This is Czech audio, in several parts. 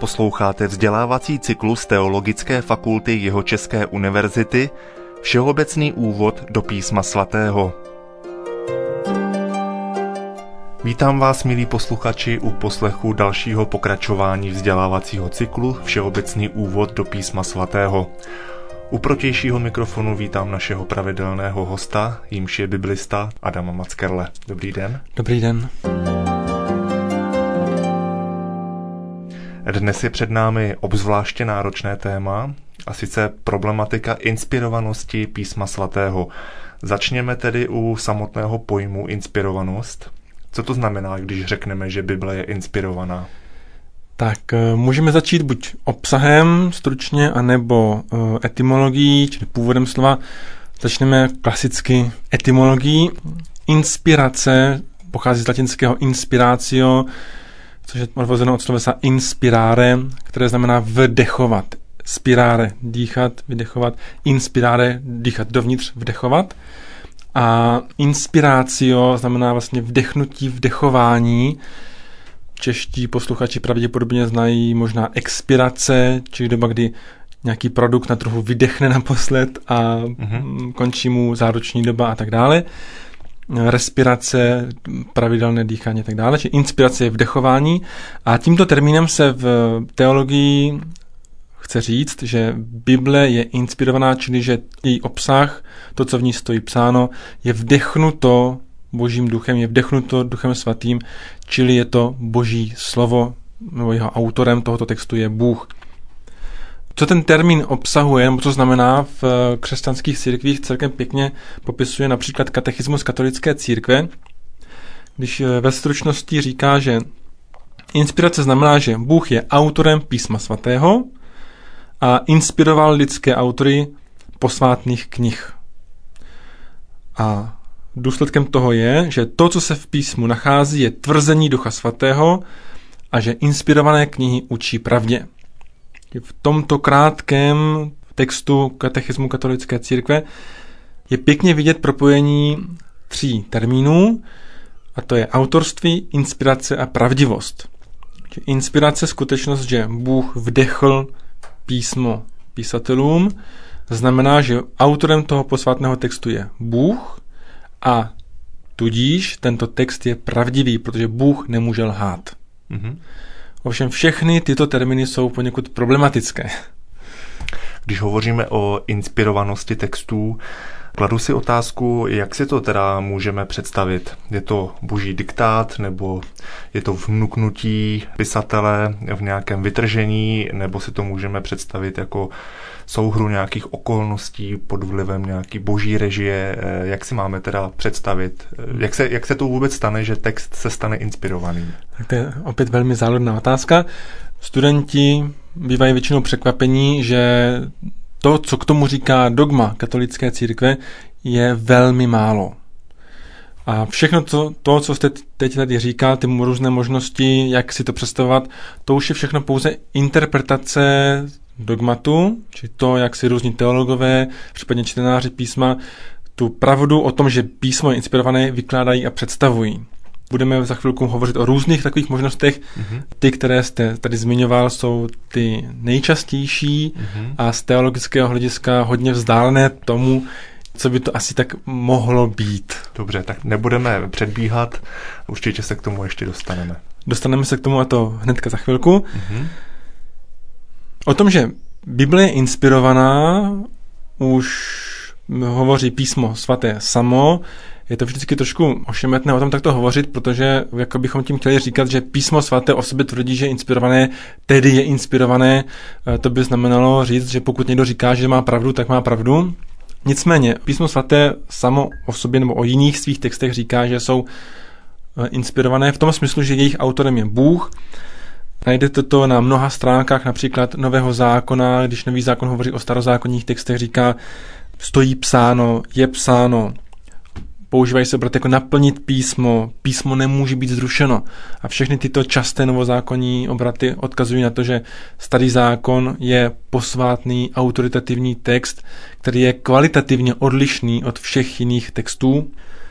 Posloucháte vzdělávací cyklus Teologické fakulty Jihočeské univerzity Všeobecný úvod do písma svatého. Vítám vás, milí posluchači, u poslechu dalšího pokračování vzdělávacího cyklu Všeobecný úvod do písma svatého. U protějšího mikrofonu vítám našeho pravidelného hosta, jímž je biblista Adama Mackerle. Dobrý den. Dobrý den. Dnes je před námi obzvláště náročné téma, a sice problematika inspirovanosti písma svatého. Začněme tedy u samotného pojmu inspirovanost. Co to znamená, když řekneme, že Bible je inspirovaná? Tak můžeme začít buď obsahem stručně, anebo etymologií, čili původem slova. Začneme klasicky etymologií. Inspirace pochází z latinského inspiratio, což je odvozeno od slovesa inspirare, které znamená vdechovat. Spirare, dýchat, vydechovat. Inspirare, dýchat dovnitř, vdechovat. A inspiratio znamená vlastně vdechnutí, vdechování. Čeští posluchači pravděpodobně znají možná expirace, čili doba, kdy nějaký produkt na trhu vydechne naposled a končí mu záruční doba a tak dále. Respirace, pravidelné dýchání a tak dále. Čili inspirace je vdechování. A tímto termínem se v teologii chce říct, že Bible je inspirovaná, čili že její obsah, to, co v ní stojí psáno, je vdechnuto Božím duchem, je vdechnuto Duchem svatým, čili je to Boží slovo, nebo jeho autorem tohoto textu je Bůh. Co ten termín obsahuje, nebo co znamená v křesťanských církvích, celkem pěkně popisuje například katechismus katolické církve, když ve stručnosti říká, že inspirace znamená, že Bůh je autorem písma svatého a inspiroval lidské autory posvátných knih. A důsledkem toho je, že to, co se v písmu nachází, je tvrzení Ducha svatého a že inspirované knihy učí pravdě. V tomto krátkém textu katechismu katolické církve je pěkně vidět propojení 3 termínů, a to je autorství, inspirace a pravdivost. Inspirace, skutečnost, že Bůh vdechl písmo písatelům, znamená, že autorem toho posvátného textu je Bůh a tudíž tento text je pravdivý, protože Bůh nemůže lhát. Ovšem všechny tyto termíny jsou poněkud problematické. Když hovoříme o inspirovanosti textů, kladu si otázku, jak si to teda můžeme představit. Je to boží diktát, nebo je to vnuknutí pisatele v nějakém vytržení, nebo si to můžeme představit jako souhru nějakých okolností pod vlivem nějaký boží režie. Jak si máme teda představit? Jak se to vůbec stane, že text se stane inspirovaným? Tak to je opět velmi záludná otázka. Studenti bývají většinou překvapení, že to, co k tomu říká dogma katolické církve, je velmi málo. A všechno to, co jste teď tady říkal, ty různé možnosti, jak si to představovat, to už je všechno pouze interpretace dogmatu, či to, jak si různí teologové, případně čtenáři písma, tu pravdu o tom, že písmo je inspirované, vykládají a představují. Budeme za chvilku hovořit o různých takových možnostech. Ty, které jste tady zmiňoval, jsou ty nejčastější a z teologického hlediska hodně vzdálené tomu, co by to asi tak mohlo být. Dobře, tak nebudeme předbíhat, určitě se k tomu ještě dostaneme. Dostaneme se k tomu, a to hnedka za chvilku. O tom, že Bible je inspirovaná, už hovoří písmo svaté samo. Je to vždycky trošku ošemetné o tom takto hovořit, protože jako bychom tím chtěli říkat, že písmo svaté o sobě tvrdí, že je inspirované, tedy je inspirované. To by znamenalo říct, že pokud někdo říká, že má pravdu, tak má pravdu. Nicméně písmo svaté samo o sobě nebo o jiných svých textech říká, že jsou inspirované v tom smyslu, že jejich autorem je Bůh. Najdete to na mnoha stránkách, například Nového zákona, když Nový zákon hovoří o starozákonních textech, říká, stojí psáno, je psáno. Používají se proto jako naplnit písmo, písmo nemůže být zrušeno. A všechny tyto časté novozákonní obraty odkazují na to, že starý zákon je posvátný, autoritativní text, který je kvalitativně odlišný od všech jiných textů.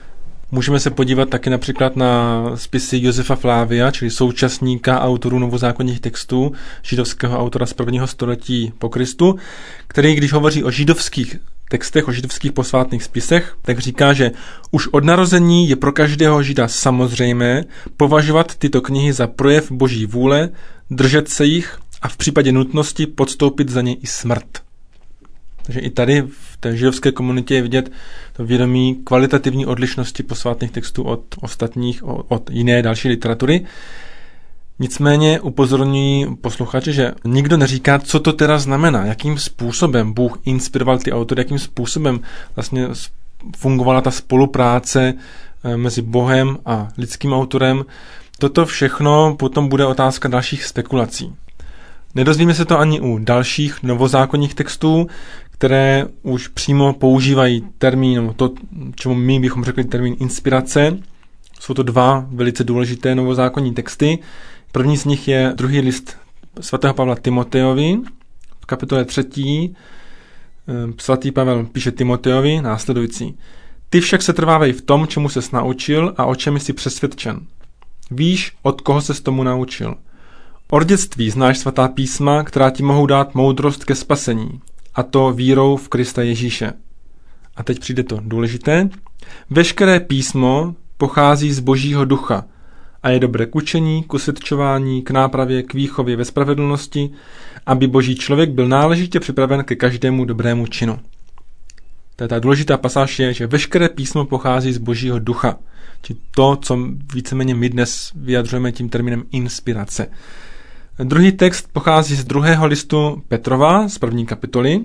Můžeme se podívat taky například na spisy Josefa Flávia, čili současníka autorů novozákonních textů, židovského autora z 1. století po Kristu, který, když hovoří o židovských textech, o židovských posvátných spisech, tak říká, že už od narození je pro každého žida samozřejmé považovat tyto knihy za projev boží vůle, držet se jich a v případě nutnosti podstoupit za ně i smrt. Takže i tady v té židovské komunitě je vidět to vědomí kvalitativní odlišnosti posvátných textů od ostatních, od jiné další literatury. Nicméně upozorňují posluchače, že nikdo neříká, co to teda znamená, jakým způsobem Bůh inspiroval ty autory, jakým způsobem vlastně fungovala ta spolupráce mezi Bohem a lidským autorem. Toto všechno potom bude otázka dalších spekulací. Nedozvíme se to ani u dalších novozákonních textů, které už přímo používají termín, to, čemu my bychom řekli termín inspirace. Jsou to dva velice důležité novozákonní texty. První z nich je druhý list svatého Pavla Timotejovi. V kapitole 3. svatý Pavel píše Timotejovi následující. Ty však se trvávej v tom, čemu ses naučil a o čem jsi přesvědčen. Víš, od koho ses tomu naučil. Od dětství znáš svatá písma, která ti mohou dát moudrost ke spasení, a to vírou v Krista Ježíše. A teď přijde to důležité. Veškeré písmo pochází z Božího ducha a je dobré k učení, k usvědčování, k nápravě, k výchově ve spravedlnosti, aby Boží člověk byl náležitě připraven ke každému dobrému činu. Ta důležitá pasáž je, že veškeré písmo pochází z Božího ducha. Či to, co víceméně my dnes vyjadřujeme tím termínem inspirace. Druhý text pochází z 2. listu Petrova, z 1. kapitoly,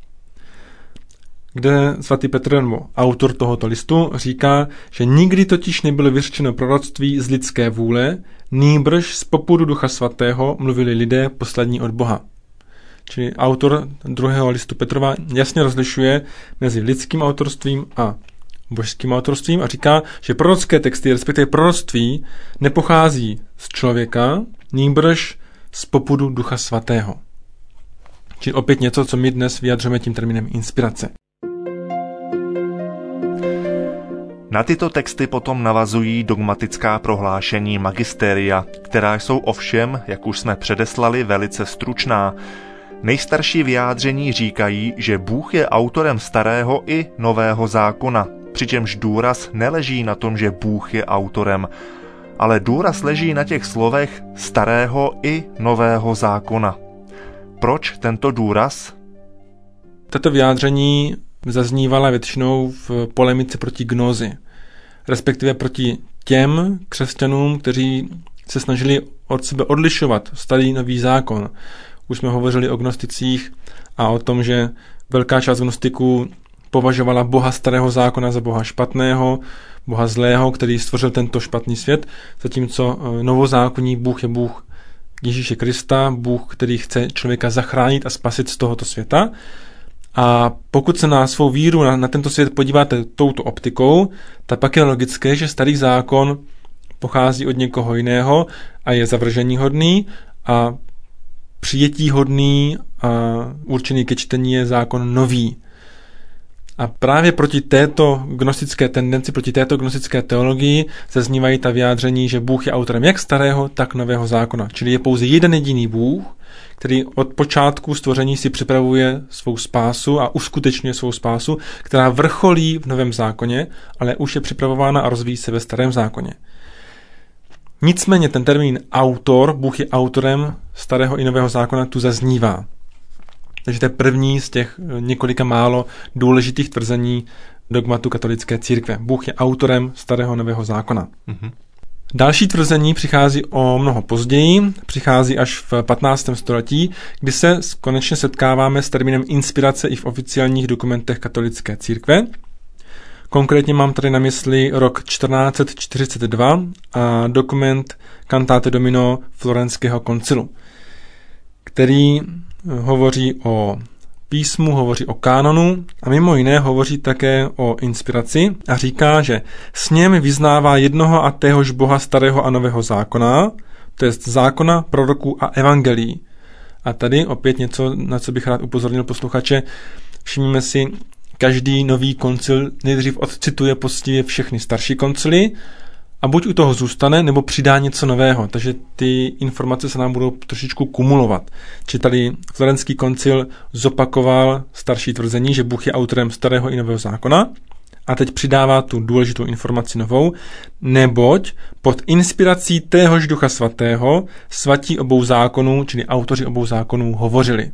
kde svatý Petr, nebo autor tohoto listu, říká, že nikdy totiž nebylo vyřčeno proroctví z lidské vůle, nýbrž z popudu Ducha Svatého mluvili lidé poslední od Boha. Čili autor 2. listu Petrova jasně rozlišuje mezi lidským autorstvím a božským autorstvím a říká, že prorocké texty, respektive proroctví, nepochází z člověka, nýbrž z popudu Ducha Svatého. Čili opět něco, co my dnes vyjadřujeme tím termínem inspirace. Na tyto texty potom navazují dogmatická prohlášení magistéria, která jsou ovšem, jak už jsme předeslali, velice stručná. Nejstarší vyjádření říkají, že Bůh je autorem starého i nového zákona, přičemž důraz neleží na tom, že Bůh je autorem, ale důraz leží na těch slovech starého i nového zákona. Proč tento důraz? Tato vyjádření zaznívala většinou v polemice proti gnózi, respektive proti těm křesťanům, kteří se snažili od sebe odlišovat starý nový zákon. Už jsme hovořili o gnosticích a o tom, že velká část gnostiků považovala Boha starého zákona za Boha špatného, Boha zlého, který stvořil tento špatný svět, zatímco novozákonní Bůh je Bůh Ježíše Krista, Bůh, který chce člověka zachránit a spasit z tohoto světa. A pokud se na svou víru, na tento svět podíváte touto optikou, tak pak je logické, že starý zákon pochází od někoho jiného a je zavrženíhodný a přijetíhodný a určený ke čtení je zákon nový. A právě proti této gnostické tendenci, proti této gnostické teologii zaznívají ta vyjádření, že Bůh je autorem jak starého, tak nového zákona. Čili je pouze jeden jediný Bůh, který od počátku stvoření si připravuje svou spásu a uskutečňuje svou spásu, která vrcholí v novém zákoně, ale už je připravována a rozvíjí se ve starém zákoně. Nicméně ten termín autor, Bůh je autorem starého i nového zákona, tu zaznívá. Takže to je první z těch několika málo důležitých tvrzení dogmatu katolické církve. Bůh je autorem starého nového zákona. Mm-hmm. Další tvrzení přichází o mnoho později, přichází až v 15. století, kdy se konečně setkáváme s termínem inspirace i v oficiálních dokumentech katolické církve. Konkrétně mám tady na mysli rok 1442 a dokument Cantate Domino Florenského koncilu, který hovoří o písmu, hovoří o kánonu a mimo jiné hovoří také o inspiraci a říká, že sněm vyznává jednoho a téhož Boha starého a nového zákona, to je zákona, proroků a evangelií. A tady opět něco, na co bych rád upozornil posluchače. Všimněme si, každý nový koncil nejdřív odcituje poctivě všechny starší koncily a buď u toho zůstane, nebo přidá něco nového. Takže ty informace se nám budou trošičku kumulovat. Či tady Florentský koncil zopakoval starší tvrzení, že Bůh je autorem starého i nového zákona a teď přidává tu důležitou informaci novou, neboť pod inspirací téhož Ducha Svatého svatí obou zákonů, čili autoři obou zákonů, hovořili.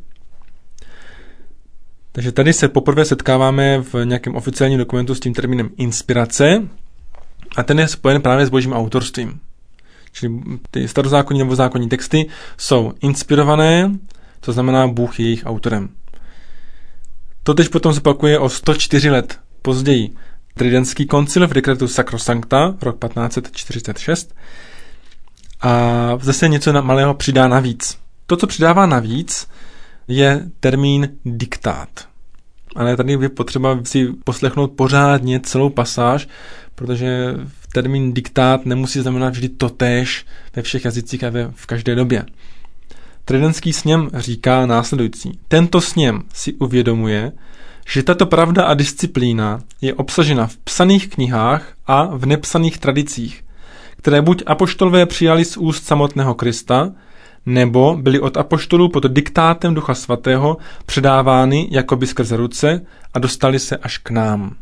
Takže tady se poprvé setkáváme v nějakém oficiálním dokumentu s tím termínem inspirace a ten je spojen právě s božím autorstvím. Čili ty starozákonní nebo zákonní texty jsou inspirované, to znamená Bůh je jejich autorem. To teď potom zopakuje o 104 let později Tridentský koncil v dekretu Sacrosancta, rok 1546, a zase něco malého přidá navíc. To, co přidává navíc, je termín diktát. Ale tady je potřeba si poslechnout pořádně celou pasáž, protože termín diktát nemusí znamenat vždy totéž ve všech jazycích a v každé době. Tridentský sněm říká následující. Tento sněm si uvědomuje, že tato pravda a disciplína je obsažena v psaných knihách a v nepsaných tradicích, které buď apoštolové přijali z úst samotného Krista, nebo byly od apoštolů pod diktátem Ducha Svatého předávány jakoby skrze ruce a dostali se až k nám.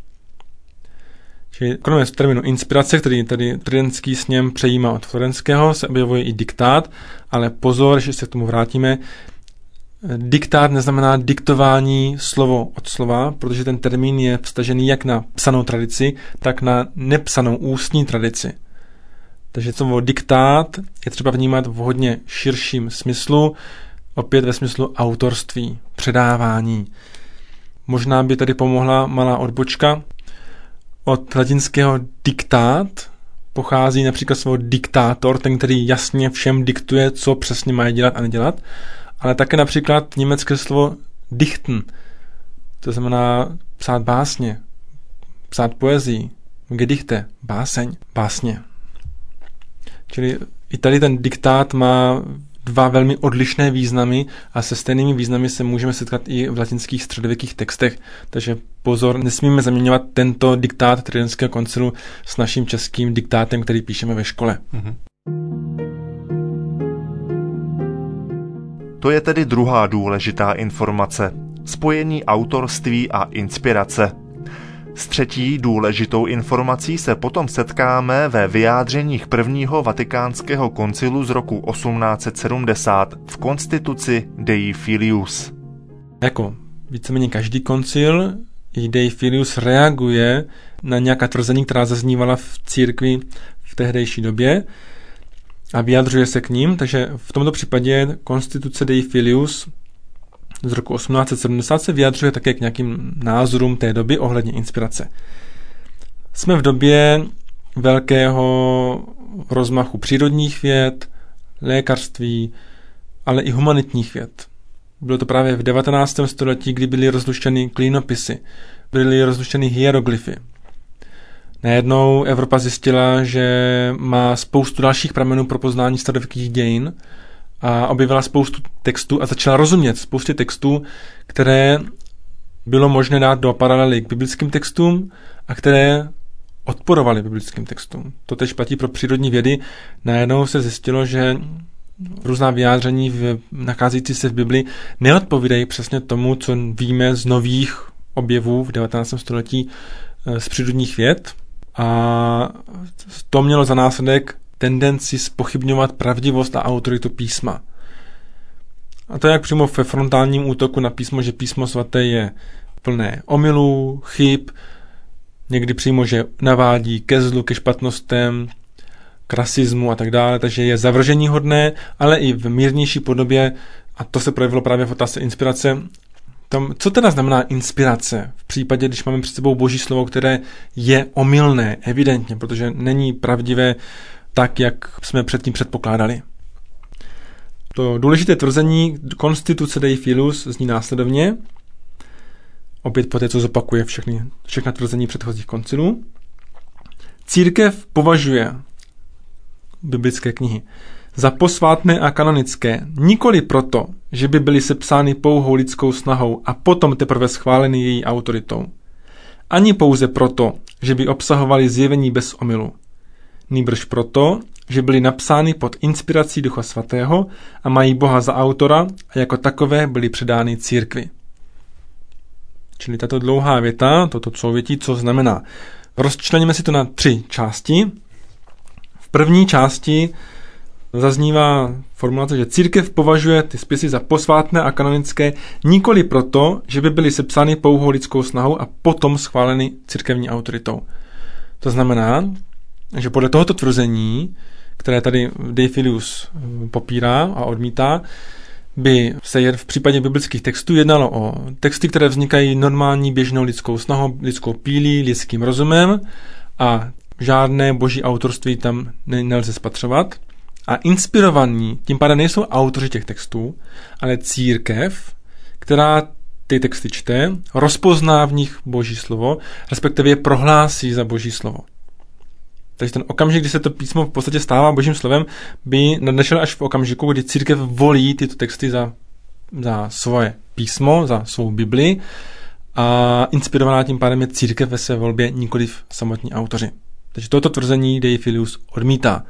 Čili kromě termínu inspirace, který tady Tridentský sněm přejímá od Florentského, se objevuje i diktát, ale pozor, že se k tomu vrátíme, diktát neznamená diktování slovo od slova, protože ten termín je vztažený jak na psanou tradici, tak na nepsanou ústní tradici. Takže slovo diktát je třeba vnímat v hodně širším smyslu, opět ve smyslu autorství, předávání. Možná by tady pomohla malá odbočka. Od latinského diktát pochází například slovo diktátor, ten, který jasně všem diktuje, co přesně mají dělat a nedělat, ale také například německé slovo dichten, to znamená psát básně, psát poezii, gedichte, báseň, básně. Čili i tady ten diktát má dva velmi odlišné významy a se stejnými významy se můžeme setkat i v latinských středověkých textech. Takže pozor, nesmíme zaměňovat tento diktát Tridentského koncilu s naším českým diktátem, který píšeme ve škole. To je tedy druhá důležitá informace. Spojení autorství a inspirace. S třetí důležitou informací se potom setkáme ve vyjádřeních prvního vatikánského koncilu z roku 1870 v konstituci Dei Filius. Jako víceméně každý koncil, i Dei Filius reaguje na nějaká tvrzení, která zaznívala v církvi v tehdejší době a vyjadřuje se k ním, takže v tomto případě konstituce Dei Filius z roku 1870 se vyjadřuje také k nějakým názorům té doby ohledně inspirace. Jsme v době velkého rozmachu přírodních věd, lékařství, ale i humanitních věd. Bylo to právě v 19. století, kdy byly rozluštěny klínopisy, byly rozluštěny hieroglyfy. Najednou Evropa zjistila, že má spoustu dalších pramenů pro poznání starověkých dějin a objevila spoustu textů a začala rozumět spoustě textů, které bylo možné dát do paralely k biblickým textům a které odporovaly biblickým textům. To tež platí pro přírodní vědy. Najednou se zjistilo, že různá vyjádření nacházející se v Bibli neodpovídají přesně tomu, co víme z nových objevů v 19. století z přírodních věd. A to mělo za následek tendenci zpochybňovat pravdivost a autoritu písma. A to jak přímo ve frontálním útoku na písmo, že písmo svaté je plné omylů, chyb, někdy přímo, že navádí ke zlu, ke špatnostem, k rasismu a tak dále, takže je zavrženíhodné, ale i v mírnější podobě, a to se projevilo právě v otázce inspirace. Co teda znamená inspirace v případě, když máme před sebou Boží slovo, které je omylné, evidentně, protože není pravdivé tak, jak jsme předtím předpokládali. To důležité tvrzení konstituce Dei Filius zní následovně, opět poté, co zopakuje všechna tvrzení předchozích koncilů. Církev považuje biblické knihy za posvátné a kanonické nikoli proto, že by byly sepsány pouhou lidskou snahou a potom teprve schváleny její autoritou. ani pouze proto, že by obsahovaly zjevení bez omylu. Nýbrž proto, že byly napsány pod inspirací Ducha Svatého a mají Boha za autora a jako takové byly předány církvi. Čili tato dlouhá věta, toto souvětí, co znamená? Rozčleníme si to na 3 části. V první části zaznívá formulace, že církev považuje ty spisy za posvátné a kanonické nikoli proto, že by byly sepsány pouhou lidskou snahou a potom schváleny církevní autoritou. To znamená, že podle tohoto tvrzení, které tady De Filius popírá a odmítá, by se v případě biblických textů jednalo o texty, které vznikají normální běžnou lidskou snahou, lidskou pílí, lidským rozumem a žádné boží autorství tam nelze spatřovat. A inspirovaní tím pádem nejsou autoři těch textů, ale církev, která ty texty čte, rozpozná v nich boží slovo, respektive je prohlásí za boží slovo. Takže ten okamžik, kdy se to písmo v podstatě stává božím slovem, by nadešel až v okamžiku, kdy církev volí tyto texty za svoje písmo, za svou Bibli a inspirovaná tím pádem je církev ve své volbě, nikoliv samotní autoři. Takže toto tvrzení De Filius odmítá.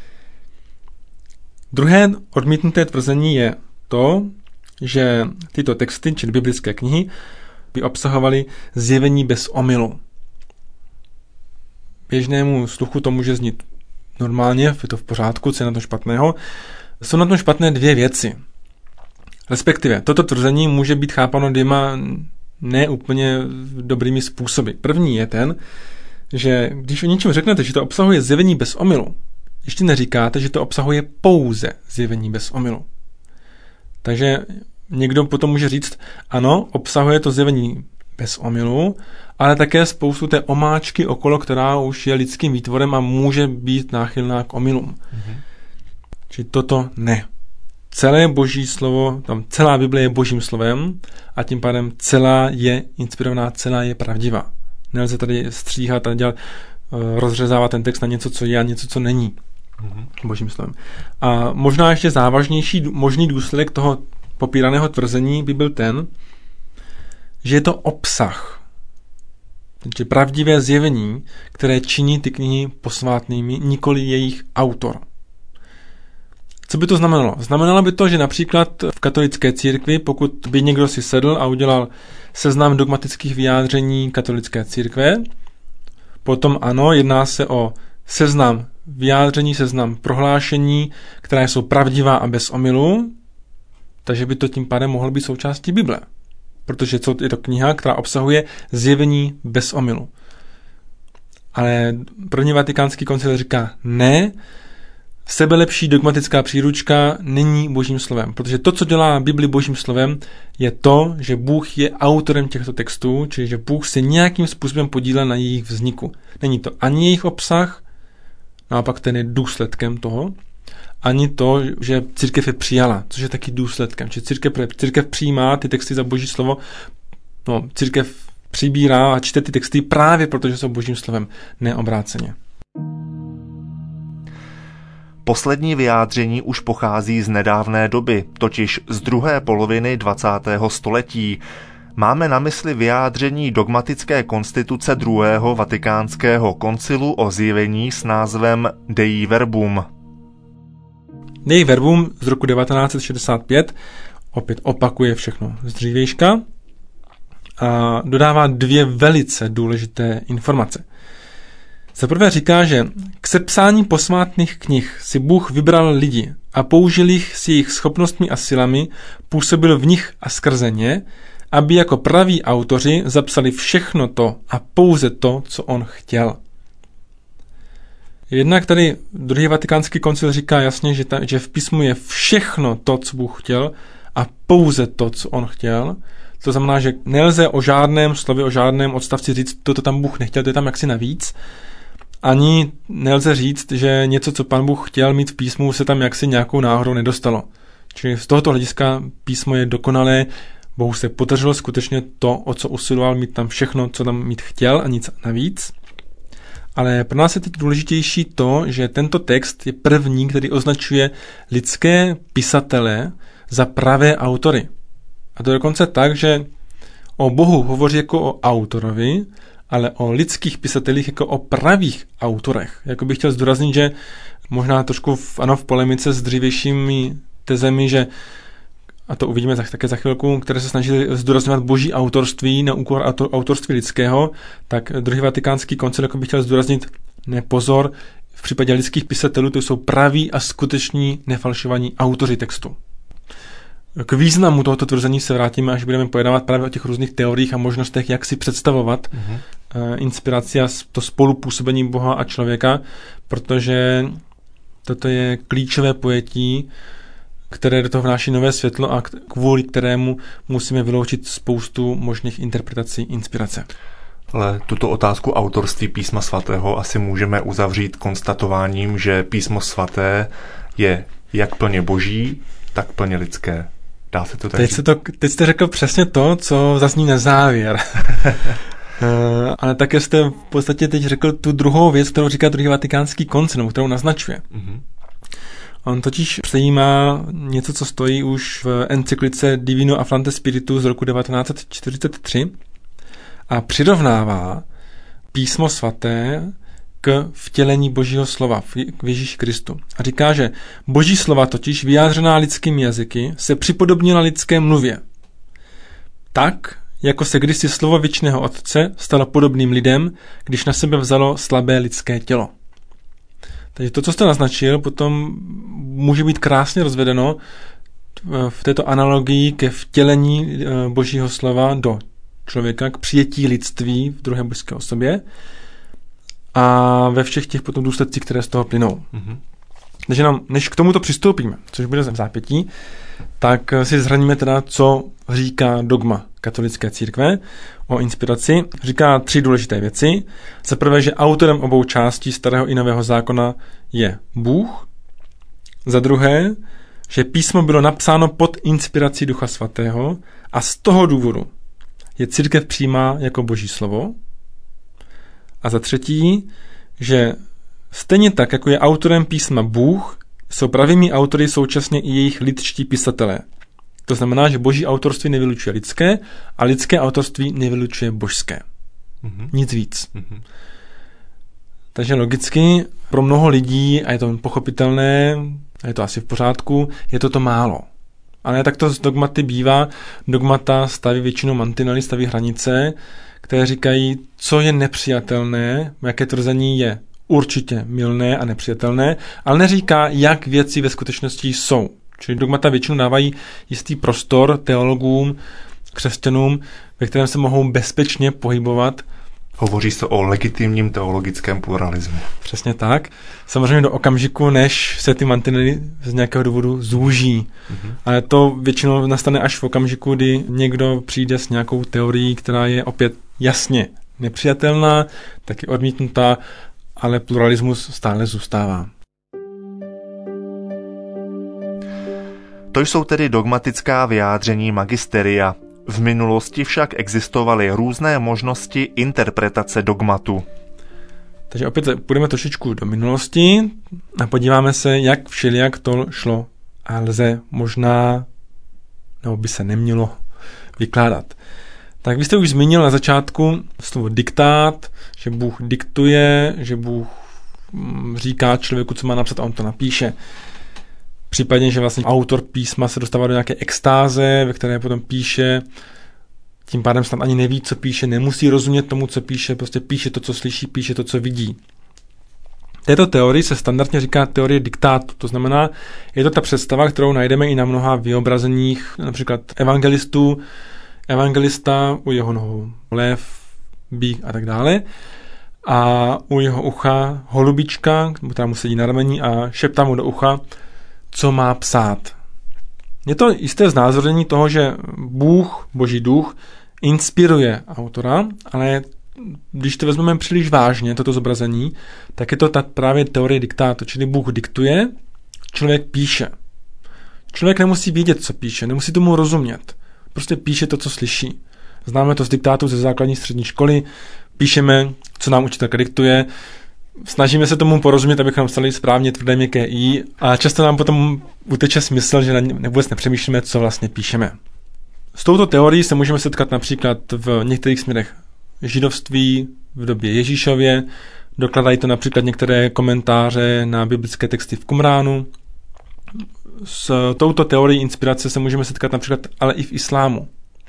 Druhé odmítnuté tvrzení je to, že tyto texty, čili biblické knihy, by obsahovaly zjevení bez omylu. Běžnému sluchu to může znít normálně, je to v pořádku, co je na tom špatného. Jsou na tom špatné 2 věci. Respektive, toto tvrzení může být chápano 2 neúplně dobrými způsoby. První je ten, že když o něčem řeknete, že to obsahuje zjevení bez omylu, ještě neříkáte, že to obsahuje pouze zjevení bez omylu. Takže někdo potom může říct, ano, obsahuje to zjevení bez omylu, ale také spoustu té omáčky okolo, která už je lidským výtvorem a může být náchylná k omylům. Čili toto ne. Celé boží slovo, tam celá Bible je božím slovem a tím pádem celá je inspirovaná, celá je pravdivá. Nelze tady stříhat a rozřezávat ten text na něco, co je a něco, co není božím slovem. A možná ještě závažnější možný důsledek toho popíraného tvrzení by byl ten, že je to obsah, takže pravdivé zjevení, které činí ty knihy posvátnými, nikoli jejich autor. Co by to znamenalo? Znamenalo by to, že například v katolické církvi, pokud by někdo si sedl a udělal seznam dogmatických vyjádření katolické církve, potom ano, jedná se o seznam vyjádření, seznam prohlášení, která jsou pravdivá a bez omylu, takže by to tím pádem mohlo být součástí Bible. Protože je to kniha, která obsahuje zjevení bez omylu. Ale první vatikánský koncil říká ne, sebelepší dogmatická příručka není božím slovem. Protože to, co dělá Bibli božím slovem, je to, že Bůh je autorem těchto textů, čili že Bůh se nějakým způsobem podílel na jejich vzniku. Není to ani jejich obsah, naopak ten je důsledkem toho, ani to, že církev je přijala, což je taky důsledkem. Čiže církev přijímá ty texty za boží slovo, církev přibírá a čte ty texty právě protože jsou božím slovem, ne obráceně. Poslední vyjádření už pochází z nedávné doby, totiž z druhé poloviny 20. století. Máme na mysli vyjádření dogmatické konstituce druhého vatikánského koncilu o zjevení s názvem Dei Verbum. Dei Verbum z roku 1965 opět opakuje všechno z dřívějška a dodává 2 velice důležité informace. Za prvé říká, že k sepsání posvátných knih si Bůh vybral lidi a použil jich s jejich schopnostmi a silami, působil v nich a skrze ně, aby jako praví autoři zapsali všechno to a pouze to, co on chtěl. Jednak tady druhý vatikánský koncil říká jasně, že v písmu je všechno to, co Bůh chtěl a pouze to, co on chtěl. To znamená, že nelze o žádném slově, o žádném odstavci říct, toto tam Bůh nechtěl, to je tam jaksi navíc. Ani nelze říct, že něco, co Pan Bůh chtěl mít v písmu, se tam jaksi nějakou náhodou nedostalo. Čili z tohoto hlediska písmo je dokonalé, Bůh se podržel skutečně to, o co usiloval, mít tam všechno, co tam mít chtěl a nic navíc. Ale pro nás je teď důležitější to, že tento text je první, který označuje lidské pisatele za pravé autory. A to dokonce tak, že o Bohu hovoří jako o autorovi ale o lidských pisatelích jako o pravých autorech. Jako bych chtěl zdůraznit, že možná trošku v polemice s dřívějšími tezemi, že, a to uvidíme také za chvilku, které se snažili zdůrazňovat boží autorství na úkor autorství lidského, tak druhý vatikánský koncil, jako bych chtěl zdůraznit, nepozor, v případě lidských pisatelů to jsou praví a skuteční nefalšovaní autoři textu. K významu tohoto tvrzení se vrátíme, až budeme pojednávat právě o těch různých teoriích a možnostech, jak si představovat inspiraci a to spolupůsobení Boha a člověka, protože toto je klíčové pojetí, které do toho vnáší nové světlo a kvůli kterému musíme vyloučit spoustu možných interpretací inspirace. Ale tuto otázku autorství Písma svatého asi můžeme uzavřít konstatováním, že Písmo svaté je jak plně boží, tak plně lidské. Dá se to tak říct? Teď jste řekl přesně to, co zazní na závěr. Ale také jste v podstatě teď řekl tu druhou věc, kterou říká druhý vatikánský koncil, kterou naznačuje. On totiž přejímá něco, co stojí už v encyklice Divino Afflante Spiritus z roku 1943 a přirovnává Písmo svaté k vtělení Božího slova v Ježíši Kristu. A říká, že Boží slova totiž vyjádřená lidskými jazyky se připodobnila lidské mluvě. Tak, jako se kdysi slovo věčného Otce stalo podobným lidem, když na sebe vzalo slabé lidské tělo. Takže to, co jste naznačil, potom může být krásně rozvedeno v této analogii ke vtělení Božího slova do člověka, k přijetí lidství v druhé božské osobě a ve všech těch potom důsledcích, které z toho plynou. Takže než k tomuto přistoupíme, což bude v zápětí, tak si zhrníme teda, co říká dogma katolické církve o inspiraci. Říká 3 důležité věci. Za prvé, že autorem obou částí Starého i Nového zákona je Bůh. Za druhé, že písmo bylo napsáno pod inspirací Ducha Svatého a z toho důvodu je církev přijímá jako Boží slovo. A za třetí, že stejně tak, jako je autorem písma Bůh, jsou pravými autory současně i jejich lidští pisatelé. To znamená, že boží autorství nevylučuje lidské a lidské autorství nevylučuje božské. Nic víc. Takže logicky pro mnoho lidí, a je to pochopitelné, a je to asi v pořádku, je to málo. Ale tak to z dogmaty bývá. Dogmata staví většinou mantinely, staví hranice, které říkají, co je nepřijatelné, jaké tvrzení je určitě mylné a nepřijatelné, ale neříká, jak věci ve skutečnosti jsou. Čili dogmata většinou dávají jistý prostor teologům, křesťanům, ve kterém se mohou bezpečně pohybovat. Hovoří se o legitimním teologickém pluralismu. Přesně tak. Samozřejmě do okamžiku, než se ty mantinely z nějakého důvodu zúží. Ale to většinou nastane až v okamžiku, kdy někdo přijde s nějakou teorií, která je opět jasně nepřijatelná, taky odmítnutá, ale pluralismus stále zůstává. To jsou tedy dogmatická vyjádření magisteria. V minulosti však existovaly různé možnosti interpretace dogmatu. Takže opět půjdeme trošičku do minulosti a podíváme se, jak všelijak to šlo a lze možná, nebo by se nemělo vykládat. Tak vy jste už zmínil na začátku slovo diktát, že Bůh diktuje, že Bůh říká člověku, co má napsat a on to napíše. Případně, že vlastně autor písma se dostává do nějaké extáze, ve které potom píše, tím pádem snad ani neví, co píše, nemusí rozumět tomu, co píše, prostě píše to, co slyší, píše to, co vidí. Této teorii se standardně říká teorie diktátu, to znamená, je to ta představa, kterou najdeme i na mnoha vyobrazeních, například evangelista, u jeho nohou lev, býk a tak dále, a u jeho ucha holubička, která mu sedí na rameni a šeptá mu do ucha, co má psát. Je to jisté znázornění toho, že Bůh, Boží duch, inspiruje autora, ale když to vezmeme příliš vážně, toto zobrazení, tak je to ta právě teorie diktátu, čili Bůh diktuje, člověk píše. Člověk nemusí vědět, co píše, nemusí tomu rozumět. Prostě píše to, co slyší. Známe to z diktátu ze základní střední školy, píšeme, co nám učitelka diktuje, snažíme se tomu porozumět, abychom psali správně tvrdé měkké i a často nám potom uteče smysl, že vůbec nepřemýšlíme, co vlastně píšeme. S touto teorií se můžeme setkat například v některých směrech židovství, v době Ježíšově, dokladají to například některé komentáře na biblické texty v Qumránu. S touto teorií inspirace se můžeme setkat například ale i v islámu.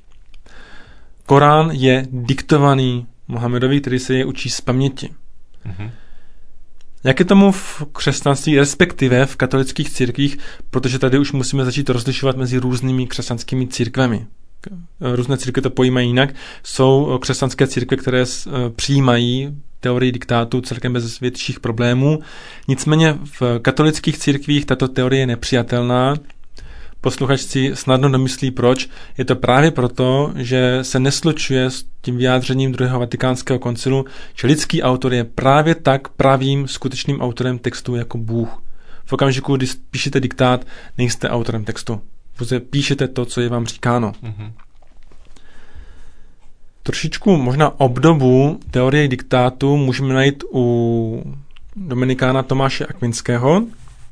Korán je diktovaný Mohamedovi, který se je učí z paměti. Jak je tomu v křesťanství, respektive v katolických církvích, protože tady už musíme začít rozlišovat mezi různými křesťanskými církvemi. Různé církve to pojímají jinak. Jsou křesťanské církve, které přijímají teorii diktátu celkem bez větších problémů. Nicméně v katolických církvích tato teorie je nepřijatelná. Posluchač si snadno domyslí proč. Je to právě proto, že se neslučuje s tím vyjádřením druhého vatikánského koncilu, že lidský autor je právě tak pravým skutečným autorem textu jako Bůh. V okamžiku, kdy píšete diktát, nejste autorem textu. Pouze píšete to, co je vám říkáno. Trošičku možná obdobu teorie diktátu můžeme najít u dominikána Tomáše Akvinského.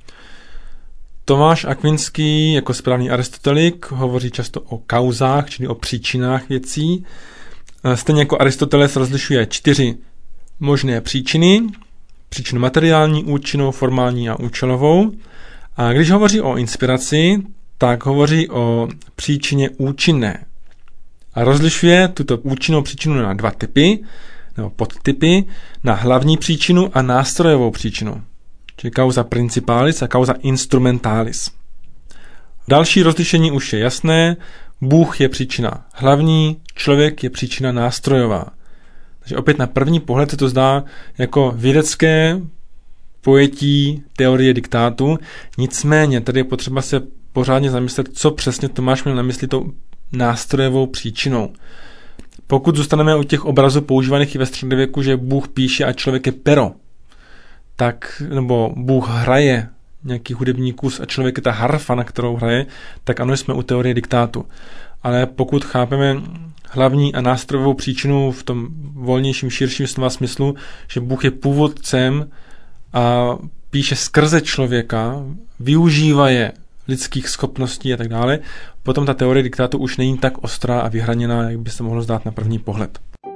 Tomáš Akvinský jako správný aristotelik hovoří často o kauzách, čili o příčinách věcí. Stejně jako Aristoteles rozlišuje 4 možné příčiny. Příčinu materiální, účinnou, formální a účelovou. A když hovoří o inspiraci, tak hovoří o příčině účinné. A rozlišuje tuto účinnou příčinu na 2 typy, nebo podtypy, na hlavní příčinu a nástrojovou příčinu. Čili causa principalis a causa instrumentalis. Další rozlišení už je jasné. Bůh je příčina hlavní, člověk je příčina nástrojová. Takže opět na první pohled se to zdá jako vědecké pojetí teorie diktátu. Nicméně tady je potřeba se pořádně zamyslet, co přesně Tomáš měl na mysli tou nástrojovou příčinou. Pokud zůstaneme u těch obrazů používaných i ve středověku, že Bůh píše a člověk je pero, tak, nebo Bůh hraje nějaký hudební kus a člověk je ta harfa, na kterou hraje, tak ano, jsme u teorie diktátu. Ale pokud chápeme hlavní a nástrojovou příčinu v tom volnějším, širším slova smyslu, že Bůh je původcem a píše skrze člověka, využívá je lidských schopností a tak dále, potom ta teorie diktátu už není tak ostrá a vyhraněná, jak by se mohlo zdát na první pohled.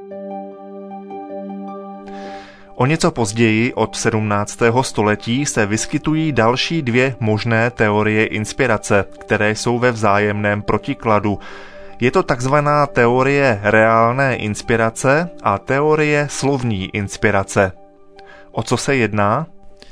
O něco později od 17. století se vyskytují další 2 možné teorie inspirace, které jsou ve vzájemném protikladu. Je to takzvaná teorie reálné inspirace a teorie slovní inspirace. O co se jedná?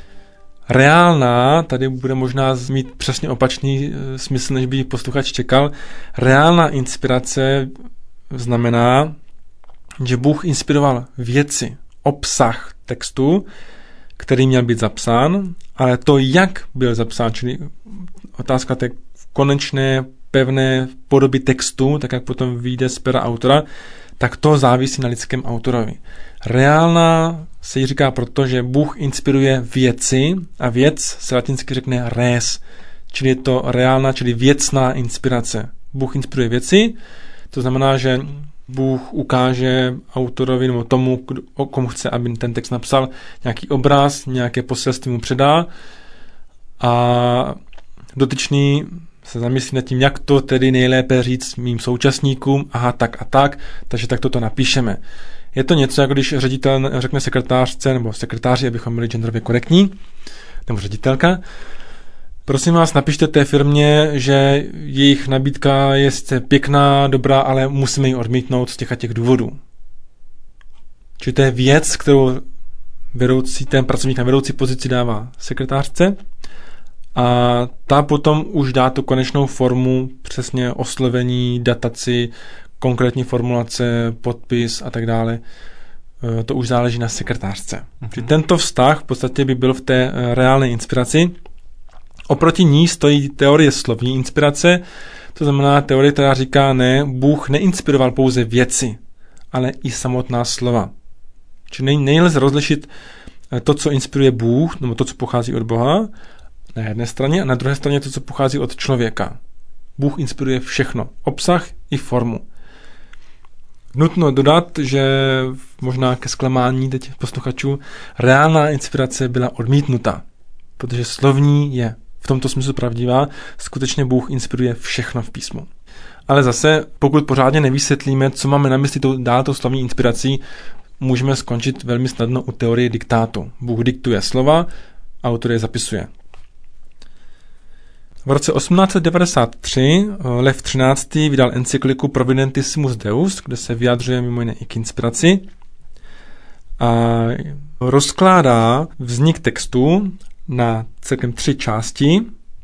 Reálná, tady bude možná mít přesně opačný smysl, než by posluchač čekal. Reálná inspirace znamená, že Bůh inspiroval věci, obsah textu, který měl být zapsán, ale to, jak byl zapsán, čili otázka té konečné, pevné podoby textu, tak jak potom vyjde z pera autora, tak to závisí na lidském autorovi. Reálná se jí říká proto, že Bůh inspiruje věci a věc se latinsky řekne res, čili je to reálná, čili věcná inspirace. Bůh inspiruje věci, to znamená, že Bůh ukáže autorovi nebo tomu, komu chce, aby ten text napsal, nějaký obraz, nějaké poselství mu předá a dotyčný se zamyslí nad tím, jak to tedy nejlépe říct mým současníkům, aha, tak a tak, takže tak toto napíšeme. Je to něco, jako když ředitel řekne sekretářce nebo sekretáři, abychom byli genderově korektní, nebo ředitelka, prosím vás, napište té firmě, že jejich nabídka je pěkná, dobrá, ale musíme ji odmítnout z těch a těch důvodů. Čili to je věc, kterou ten pracovník na vedoucí pozici dává sekretářce a ta potom už dá tu konečnou formu, přesně oslovení, dataci, konkrétní formulace, podpis a tak dále. To už záleží na sekretářce. Čili tento vztah v podstatě by byl v té reálné inspiraci. Oproti ní stojí teorie slovní inspirace, to znamená teorie, která říká, ne, Bůh neinspiroval pouze věci, ale i samotná slova. Čili nejlze rozlišit to, co inspiruje Bůh, nebo to, co pochází od Boha, na jedné straně, a na druhé straně to, co pochází od člověka. Bůh inspiruje všechno, obsah i formu. Nutno dodat, že možná ke zklamání teď posluchačů, reálná inspirace byla odmítnuta, protože slovní je v tomto smyslu pravdivá, skutečně Bůh inspiruje všechno v písmu. Ale zase, pokud pořádně nevysvětlíme, co máme na mysli tou slovní inspirací, můžeme skončit velmi snadno u teorie diktátu. Bůh diktuje slova, autor je zapisuje. V roce 1893 Lev XIII. Vydal encykliku Providentissimus Deus, kde se vyjadřuje mimo jiné i k inspiraci a rozkládá vznik textu na celkem 3 části,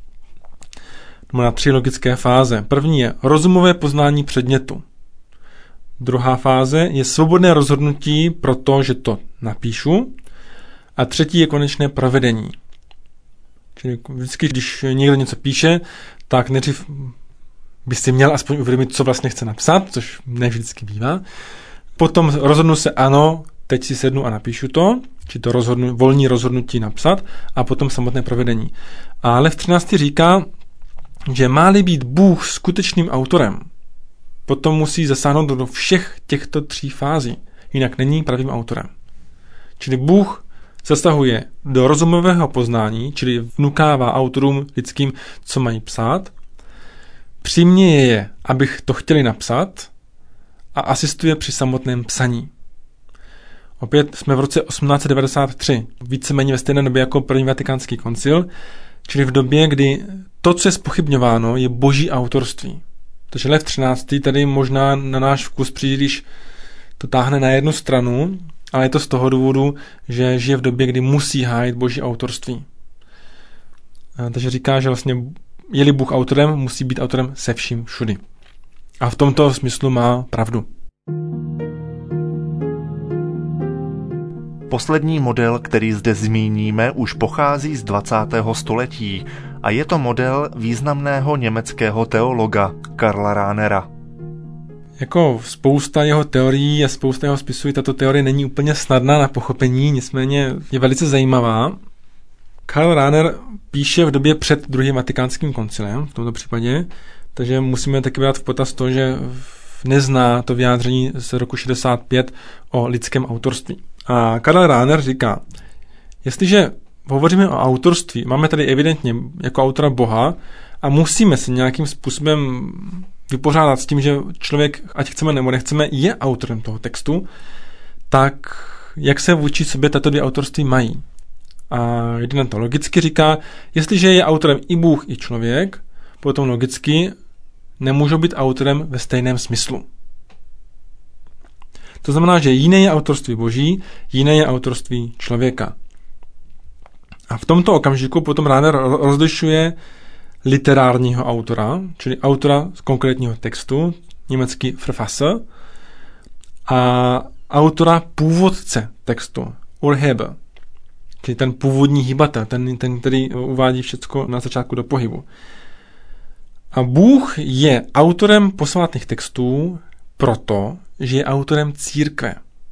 na 3 logické fáze. První je rozumové poznání předmětu. Druhá fáze je svobodné rozhodnutí pro to, že to napíšu. A třetí je konečné provedení. Čili vždycky, když někdo něco píše, tak nejdřív by si měl aspoň uvědomit, co vlastně chce napsat, což ne vždycky bývá. Potom rozhodnu se, ano, teď si sednu a napíšu to, či to volní rozhodnutí napsat, a potom samotné provedení. A Lev XIII. Říká, že má-li být Bůh skutečným autorem, potom musí zasáhnout do všech těchto 3 fází, jinak není pravým autorem. Čili Bůh zasahuje do rozumového poznání, čili vnukává autorům lidským, co mají psát, přiměje je, abych to chtěli napsat, a asistuje při samotném psaní. Opět jsme v roce 1893, víceméně ve stejné době jako první vatikánský koncil, čili v době, kdy to, co je zpochybňováno, je boží autorství. Takže Lev XIII. Tady možná na náš vkus příliš to táhne na jednu stranu, ale je to z toho důvodu, že žije v době, kdy musí hájit boží autorství. Takže říká, že vlastně je-li Bůh autorem, musí být autorem se vším všudy. A v tomto smyslu má pravdu. Poslední model, který zde zmíníme, už pochází z 20. století a je to model významného německého teologa Karla Rahnera. Jako spousta jeho teorií a spousta jeho spisů, tato teorie není úplně snadná na pochopení, nicméně je velice zajímavá. Karl Rahner píše v době před druhým vatikánským koncilem, v tomto případě, takže musíme taky brát v potaz to, že nezná to vyjádření z roku 65 o lidském autorství. A Karl Rahner říká, jestliže hovoříme o autorství, máme tady evidentně jako autora Boha a musíme se nějakým způsobem vypořádat s tím, že člověk, ať chceme nebo nechceme, je autorem toho textu, tak jak se vůči sobě tato 2 autorství mají? A jeden to logicky říká, jestliže je autorem i Bůh, i člověk, potom logicky nemůžou být autorem ve stejném smyslu. To znamená, že jiné je autorství boží, jiné je autorství člověka. A v tomto okamžiku potom Rahner rozlišuje literárního autora, čili autora z konkrétního textu, německý Verfasser, a autora původce textu, Urheber, čili ten původní hybatel, ten, který uvádí všecko na začátku do pohybu. A Bůh je autorem posvátných textů proto, že je autorem církve.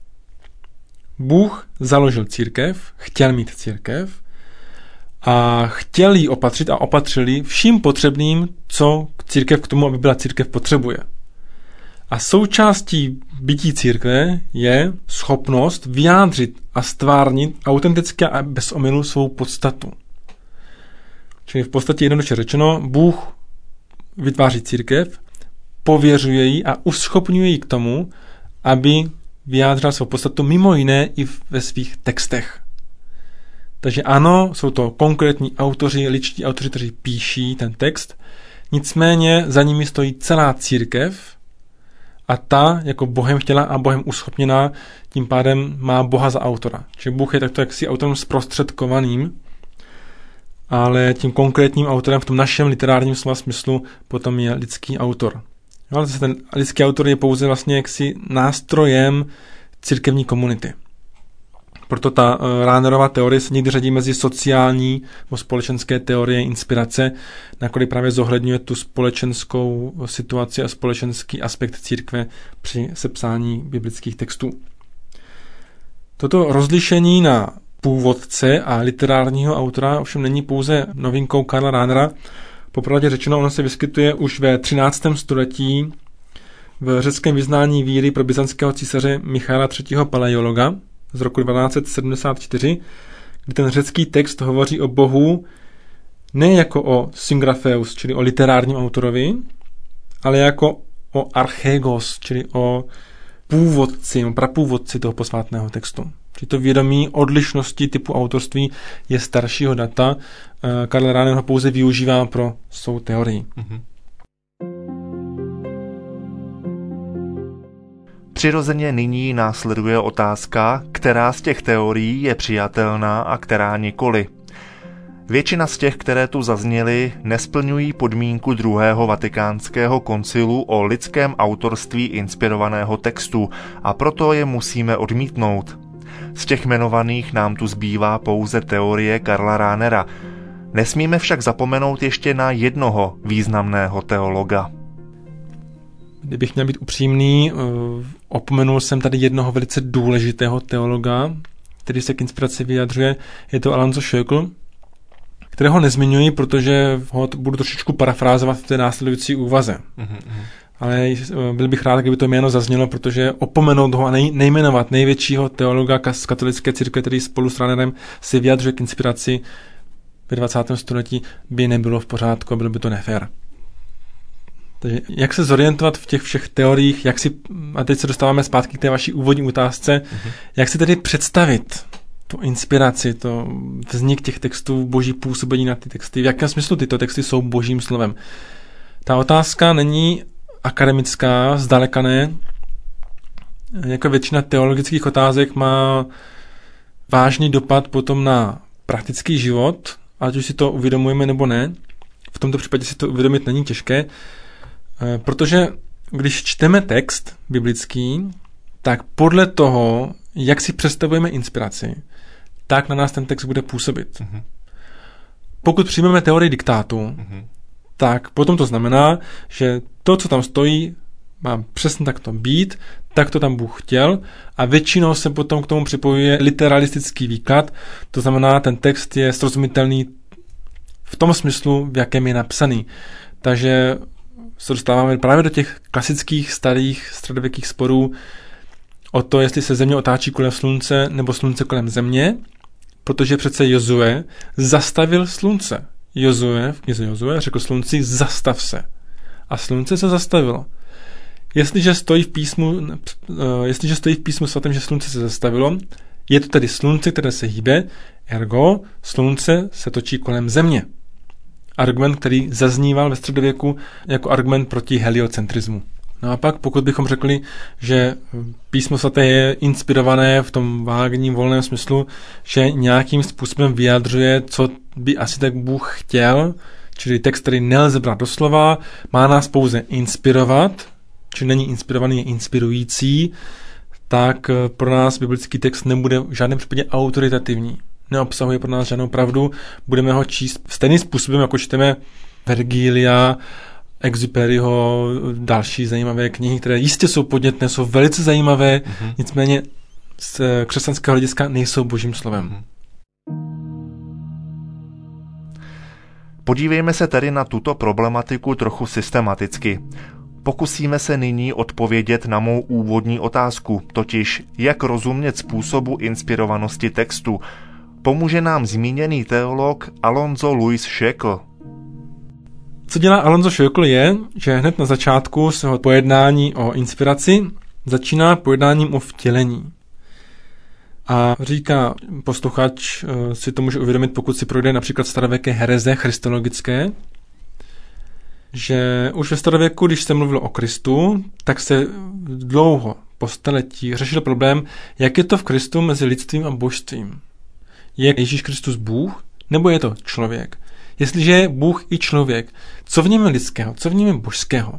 Bůh založil církev, chtěl mít církev a chtěl ji opatřit a opatřil ji vším potřebným, co církev k tomu, aby byla církev, potřebuje. A součástí bytí církve je schopnost vyjádřit a stvárnit autenticky a bez omylu svou podstatu. Čili v podstatě jednoduše řečeno, Bůh vytváří církev, pověřuje ji a uschopňuje ji k tomu, aby vyjádřila svou podstatu mimo jiné i ve svých textech. Takže ano, jsou to konkrétní autoři, lidští autoři, kteří píší ten text, nicméně za nimi stojí celá církev a ta jako Bohem chtěla a Bohem uschopněná, tím pádem má Boha za autora. Čili Bůh je takto jaksi autorem zprostředkovaným, ale tím konkrétním autorem v tom našem literárním slova smyslu potom je lidský autor. Ale ten lidský autor je pouze vlastně jaksi nástrojem církevní komunity. Proto ta Rahnerova teorie se někdy řadí mezi sociální nebo společenské teorie inspirace, nakolik právě zohledňuje tu společenskou situaci a společenský aspekt církve při sepsání biblických textů. Toto rozlišení na původce a literárního autora ovšem není pouze novinkou Karla Rahnera. Popravdě řečeno, ono se vyskytuje už ve 13. století v řeckém vyznání víry pro byzantského císaře Michaela III. Palaiologa z roku 1274, kdy ten řecký text hovoří o Bohu ne jako o syngrafeus, čili o literárním autorovi, ale jako o archegos, čili o původci, prapůvodci toho posvátného textu. Či to vědomí odlišnosti typu autorství je staršího data. Karl Rahner ho pouze využívá pro svou teorii. Přirozeně nyní následuje otázka, která z těch teorií je přijatelná a která nikoli. Většina z těch, které tu zazněly, nesplňují podmínku druhého vatikánského koncilu o lidském autorství inspirovaného textu a proto je musíme odmítnout. Z těch jmenovaných nám tu zbývá pouze teorie Karla Rahnera. Nesmíme však zapomenout ještě na jednoho významného teologa. Kdybych měl být upřímný, opomenul jsem tady jednoho velice důležitého teologa, který se k inspiraci vyjadřuje, je to Alonzo Schöckl, kterého nezmiňuji, protože ho budu trošičku parafrázovat v té následující úvaze. Ale byl bych rád, kdyby to jméno zaznělo, protože opomenout ho a nejmenovat největšího teologa z katolické církve, který spolu s Rahnerem se vyjadřuje k inspiraci ve 20. století, by nebylo v pořádku a bylo by to nefér. Takže jak se zorientovat v těch všech teoriích, a teď se dostáváme zpátky k té vaší úvodní otázce, jak si tedy představit tu inspiraci, to vznik těch textů, boží působení na ty texty, v jakém smyslu tyto texty jsou božím slovem. Ta otázka není akademická, zdaleka ne. Jako většina teologických otázek má vážný dopad potom na praktický život, ať už si to uvědomujeme nebo ne. V tomto případě si to uvědomit není těžké, protože když čteme text biblický, tak podle toho, jak si představujeme inspiraci, tak na nás ten text bude působit. Pokud přijmeme teorii diktátu, tak potom to znamená, že to, co tam stojí, má přesně takto být, tak to tam Bůh chtěl a většinou se potom k tomu připojuje literalistický výklad, to znamená, ten text je srozumitelný v tom smyslu, v jakém je napsaný. Takže se dostáváme právě do těch klasických starých středověkých sporů o to, jestli se země otáčí kolem slunce nebo slunce kolem země, protože přece Jozue zastavil slunce. Jozue v knize Jozue řekl slunci, zastav se. A slunce se zastavilo. Jestliže stojí v písmu svatém, že slunce se zastavilo, je to tedy slunce, které se hýbe, ergo slunce se točí kolem země. Argument, který zazníval ve středověku jako argument proti heliocentrismu. No a pak, pokud bychom řekli, že písmo svaté je inspirované v tom vágním volném smyslu, že nějakým způsobem vyjadřuje, co by asi tak Bůh chtěl, čili text, který nelze brát doslova, má nás pouze inspirovat, čili není inspirovaný, je inspirující, tak pro nás biblický text nebude v žádném případě autoritativní. Neobsahuje pro nás žádnou pravdu, budeme ho číst stejným způsobem, jako čteme Vergilia, Exupéryho, další zajímavé knihy, které jistě jsou podnětné, jsou velice zajímavé, nicméně z křesťanského hlediska nejsou božím slovem. Podívejme se tedy na tuto problematiku trochu systematicky. Pokusíme se nyní odpovědět na mou úvodní otázku, totiž jak rozumět způsobu inspirovanosti textu. Pomůže nám zmíněný teolog Alonzo Luis Schöckl. Co dělá Alonzo Schöckl je, že hned na začátku svého pojednání o inspiraci začíná pojednáním o vtělení. A říká, posluchač si to může uvědomit, pokud si projde například starověké hereze christologické, že už ve starověku, když se mluvilo o Kristu, tak se dlouho, po staletí, řešil problém, jak je to v Kristu mezi lidstvím a božstvím. Je Ježíš Kristus Bůh, nebo je to člověk? Jestliže je Bůh i člověk, co v něm je lidského, co v něm je božského?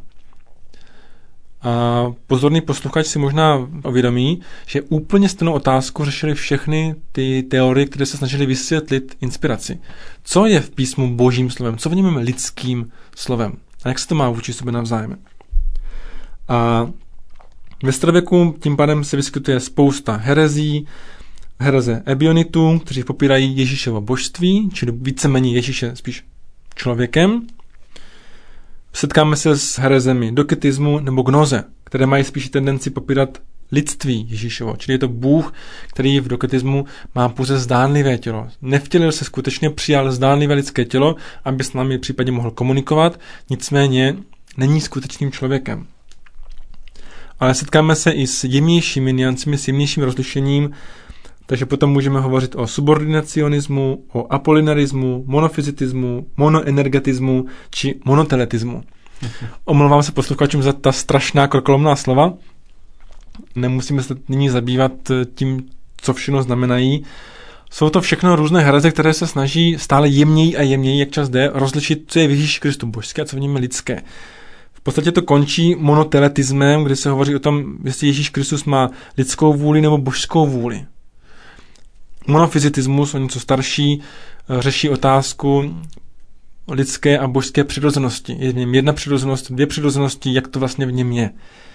A pozorný posluchač si možná uvědomí, že úplně stejnou otázku řešili všechny ty teorie, které se snažily vysvětlit inspiraci. Co je v písmu božím slovem? Co v něm je lidským slovem? A jak se to má vůči sobě navzájem? A ve starověku tím pádem se vyskytuje spousta herezí, hereze ebionitů, kteří popírají Ježíšovo božství, čili víceméně Ježíše spíš člověkem. Setkáme se s herezemi doketismu nebo gnoze, které mají spíš tendenci popírat lidství Ježíšovo, čili je to Bůh, který v doketismu má pouze zdánlivé tělo. Nevtělil se skutečně, přijal zdánlivé lidské tělo, aby s námi případně mohl komunikovat, nicméně není skutečným člověkem. ale setkáme se i s jemnějšími nuancemi, s jemnějším rozlišením, takže potom můžeme hovořit o subordinacionismu, o apolinarismu, monofyzitismu, monoenergetismu či monoteletismu. Omlouvám se posluchačům za ta strašná krokolomná slova. Nemusíme se nyní zabývat tím, co všechno znamenají. Jsou to všechno různé hereze, které se snaží stále jemněji a jemněji, jak čas jde, rozlišit, co je v Ježíši Kristu božské a co v něm je lidské. V podstatě to končí monoteletismem, kde se hovoří o tom, jestli Ježíš Kristus má lidskou vůli nebo božskou vůli. Monofyzitismus, o něco starší, řeší otázku lidské a božské přirozenosti. Je v něm jedna přirozenost, dvě přirozenosti, jak to vlastně v něm je.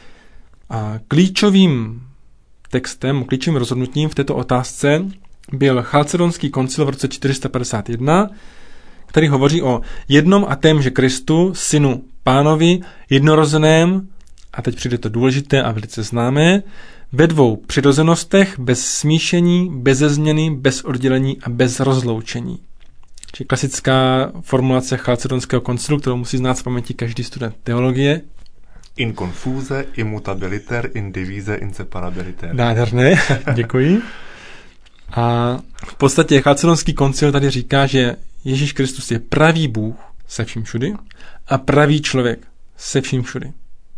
A klíčovým textem, klíčovým rozhodnutím v této otázce byl Chalcedonský koncil v roce 451, který hovoří o jednom a témže Kristu, synu Pánovi, jednorozeném, a teď přijde to důležité a velice známé, ve dvou přirozenostech, bez smíšení, bez změny, bez oddělení a bez rozloučení. Čili klasická formulace Chalcedonského koncilu, kterou musí znát z paměti každý student teologie. In confuse, immutabiliter, in divise, inseparabiliter. Nádherné, děkuji. A v podstatě Chalcedonský koncil tady říká, že Ježíš Kristus je pravý Bůh se vším všudy a pravý člověk se vším všudy.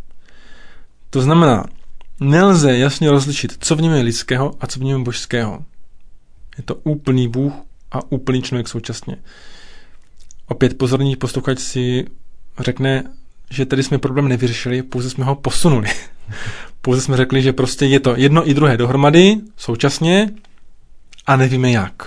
To znamená, nelze jasně rozlišit, co v něm je lidského a co v něm je božského. Je to úplný Bůh a úplný člověk současně. Opět pozorný posluchač si řekne, že tady jsme problém nevyřešili, pouze jsme ho posunuli. Pouze jsme řekli, že prostě je to jedno i druhé dohromady, současně, a nevíme jak.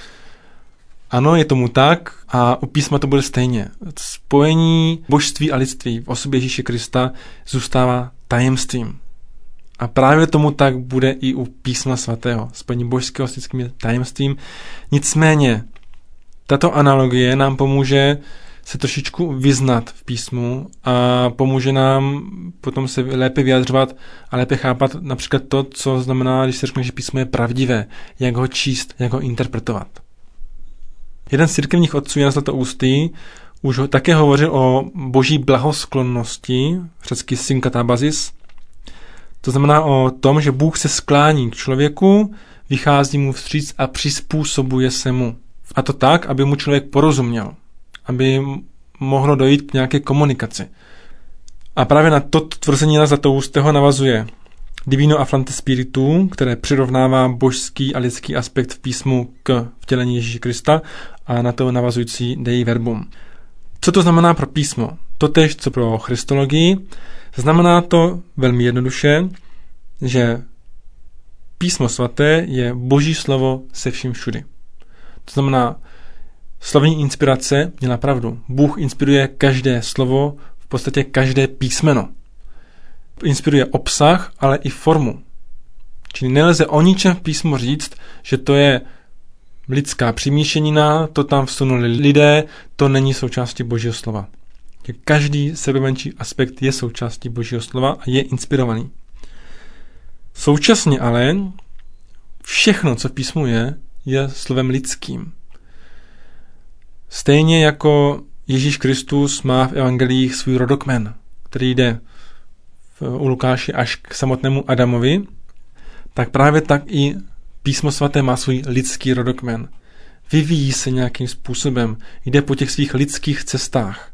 Ano, je tomu tak a u písma to bude stejně. Spojení božství a lidství v osobě Ježíše Krista zůstává tajemstvím. A právě tomu tak bude i u písma svatého. Spojení božského s lidským tajemstvím. Nicméně, tato analogie nám pomůže se trošičku vyznat v písmu a pomůže nám potom se lépe vyjadřovat a lépe chápat například to, co znamená, když se řekne, že písmo je pravdivé, jak ho číst, jak ho interpretovat. Jeden z církevních otců, Jan Zlatoustý, už také hovořil o boží blahosklonnosti, řecky synkatabasis. To znamená o tom, že Bůh se sklání k člověku, vychází mu vstříc a přizpůsobuje se mu. A to tak, aby mu člověk porozuměl, aby mohlo dojít k nějaké komunikaci. A právě na toto tvrzení Jana Zlatoustého navazuje Divino Afflante Spiritu, které přirovnává božský a lidský aspekt v písmu k vtělení Ježíše Krista a na to navazující Dei Verbum. Co to znamená pro písmo? Totéž, co pro christologii. Znamená to velmi jednoduše, že písmo svaté je boží slovo se vším všudy. To znamená, slovní inspirace měla pravdu. Bůh inspiruje každé slovo, v podstatě každé písmeno. Inspiruje obsah, ale i formu. Čili nelze o ničem v písmu říct, že to je lidská přimíšenina, to tam vsunuli lidé, to není součástí božího slova. Každý sebemenší aspekt je součástí božího slova a je inspirovaný. Současně ale všechno, co v písmu je slovem lidským. Stejně jako Ježíš Kristus má v evangelích svůj rodokmen, který jde u Lukáše až k samotnému Adamovi, tak právě tak i písmo svaté má svůj lidský rodokmen. Vyvíjí se nějakým způsobem, jde po těch svých lidských cestách.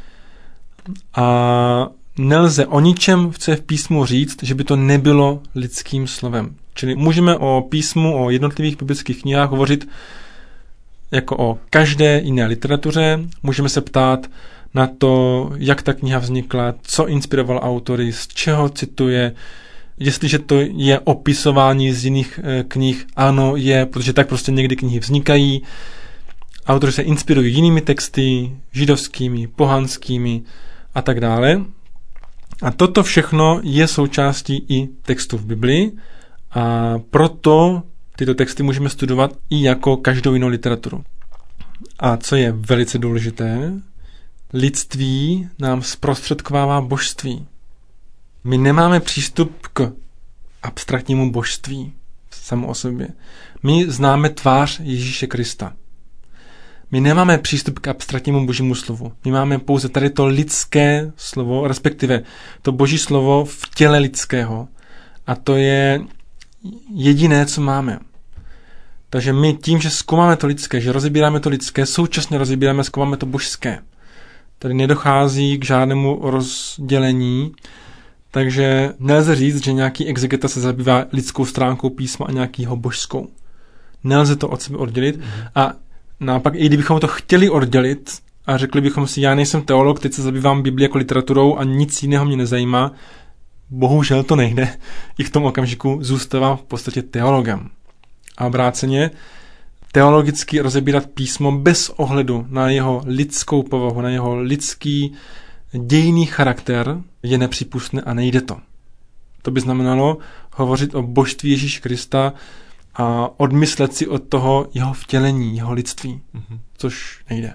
A nelze o ničem, co je v písmu říct, že by to nebylo lidským slovem. Čili můžeme o písmu, o jednotlivých biblických knihách hovořit jako o každé jiné literatuře. Můžeme se ptát na to, jak ta kniha vznikla, co inspiroval autory, z čeho cituje. Jestliže to je opisování z jiných knih, ano, je, protože tak prostě někdy knihy vznikají. Autoři se inspirují jinými texty, židovskými, pohanskými a tak dále. A toto všechno je součástí i textu v Biblii a proto tyto texty můžeme studovat i jako každou jinou literaturu. A co je velice důležité, lidství nám zprostředkovává božství. My nemáme přístup k abstraktnímu božství samo o sobě. My známe tvář Ježíše Krista. My nemáme přístup k abstraktnímu božímu slovu. My máme pouze tady to lidské slovo, respektive to boží slovo v těle lidského. A to je jediné, co máme. Takže my tím, že zkoumáme to lidské, že rozebíráme to lidské, současně rozebíráme, zkoumáme to božské. Tady nedochází k žádnému rozdělení, takže nelze říct, že nějaký exegeta se zabývá lidskou stránkou písma a nějakýho božskou. Nelze to od sebe oddělit. A naopak, i kdybychom to chtěli oddělit a řekli bychom si, já nejsem teolog, teď se zabývám Biblii jako literaturou a nic jiného mě nezajímá, bohužel to nejde. I v tom okamžiku zůstávám v podstatě teologem. A obráceně, teologicky rozebírat písmo bez ohledu na jeho lidskou povahu, na jeho lidský dějný charakter je nepřípustné a nejde to. To by znamenalo hovořit o božství Ježíše Krista a odmyslet si od toho jeho vtělení, jeho lidství, což nejde.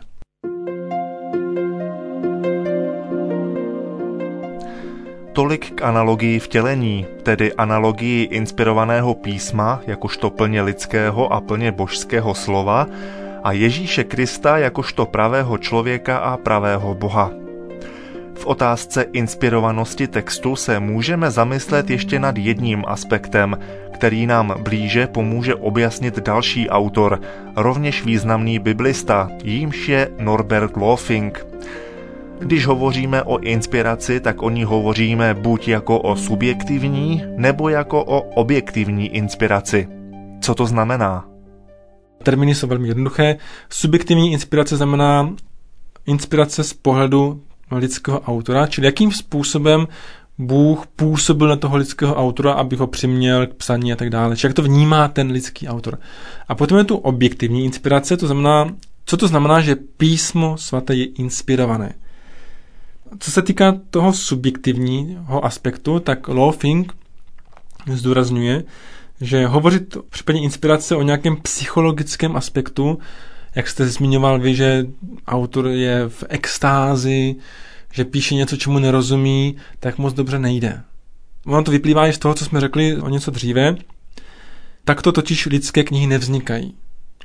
Tolik k analogii vtělení, tedy analogii inspirovaného písma, jakožto plně lidského a plně božského slova, a Ježíše Krista jakožto pravého člověka a pravého Boha. V otázce inspirovanosti textu se můžeme zamyslet ještě nad jedním aspektem, který nám blíže pomůže objasnit další autor, rovněž významný biblista, jímž je Norbert Loefink. Když hovoříme o inspiraci, tak o ní hovoříme buď jako o subjektivní, nebo jako o objektivní inspiraci. Co to znamená? Termíny jsou velmi jednoduché. Subjektivní inspirace znamená inspirace z pohledu lidského autora, čili jakým způsobem Bůh působil na toho lidského autora, aby ho přiměl k psaní a tak dále. Čili jak to vnímá ten lidský autor. A potom je tu objektivní inspirace, to znamená, co to znamená, že písmo svaté je inspirované. Co se týká toho subjektivního aspektu, tak Loefink zdůrazňuje, že hovořit v případě inspirace o nějakém psychologickém aspektu, jak jste zmiňoval vy, že autor je v extázi, že píše něco, čemu nerozumí, tak moc dobře nejde. Ono to vyplývá i z toho, co jsme řekli o něco dříve. Takto totiž lidské knihy nevznikají.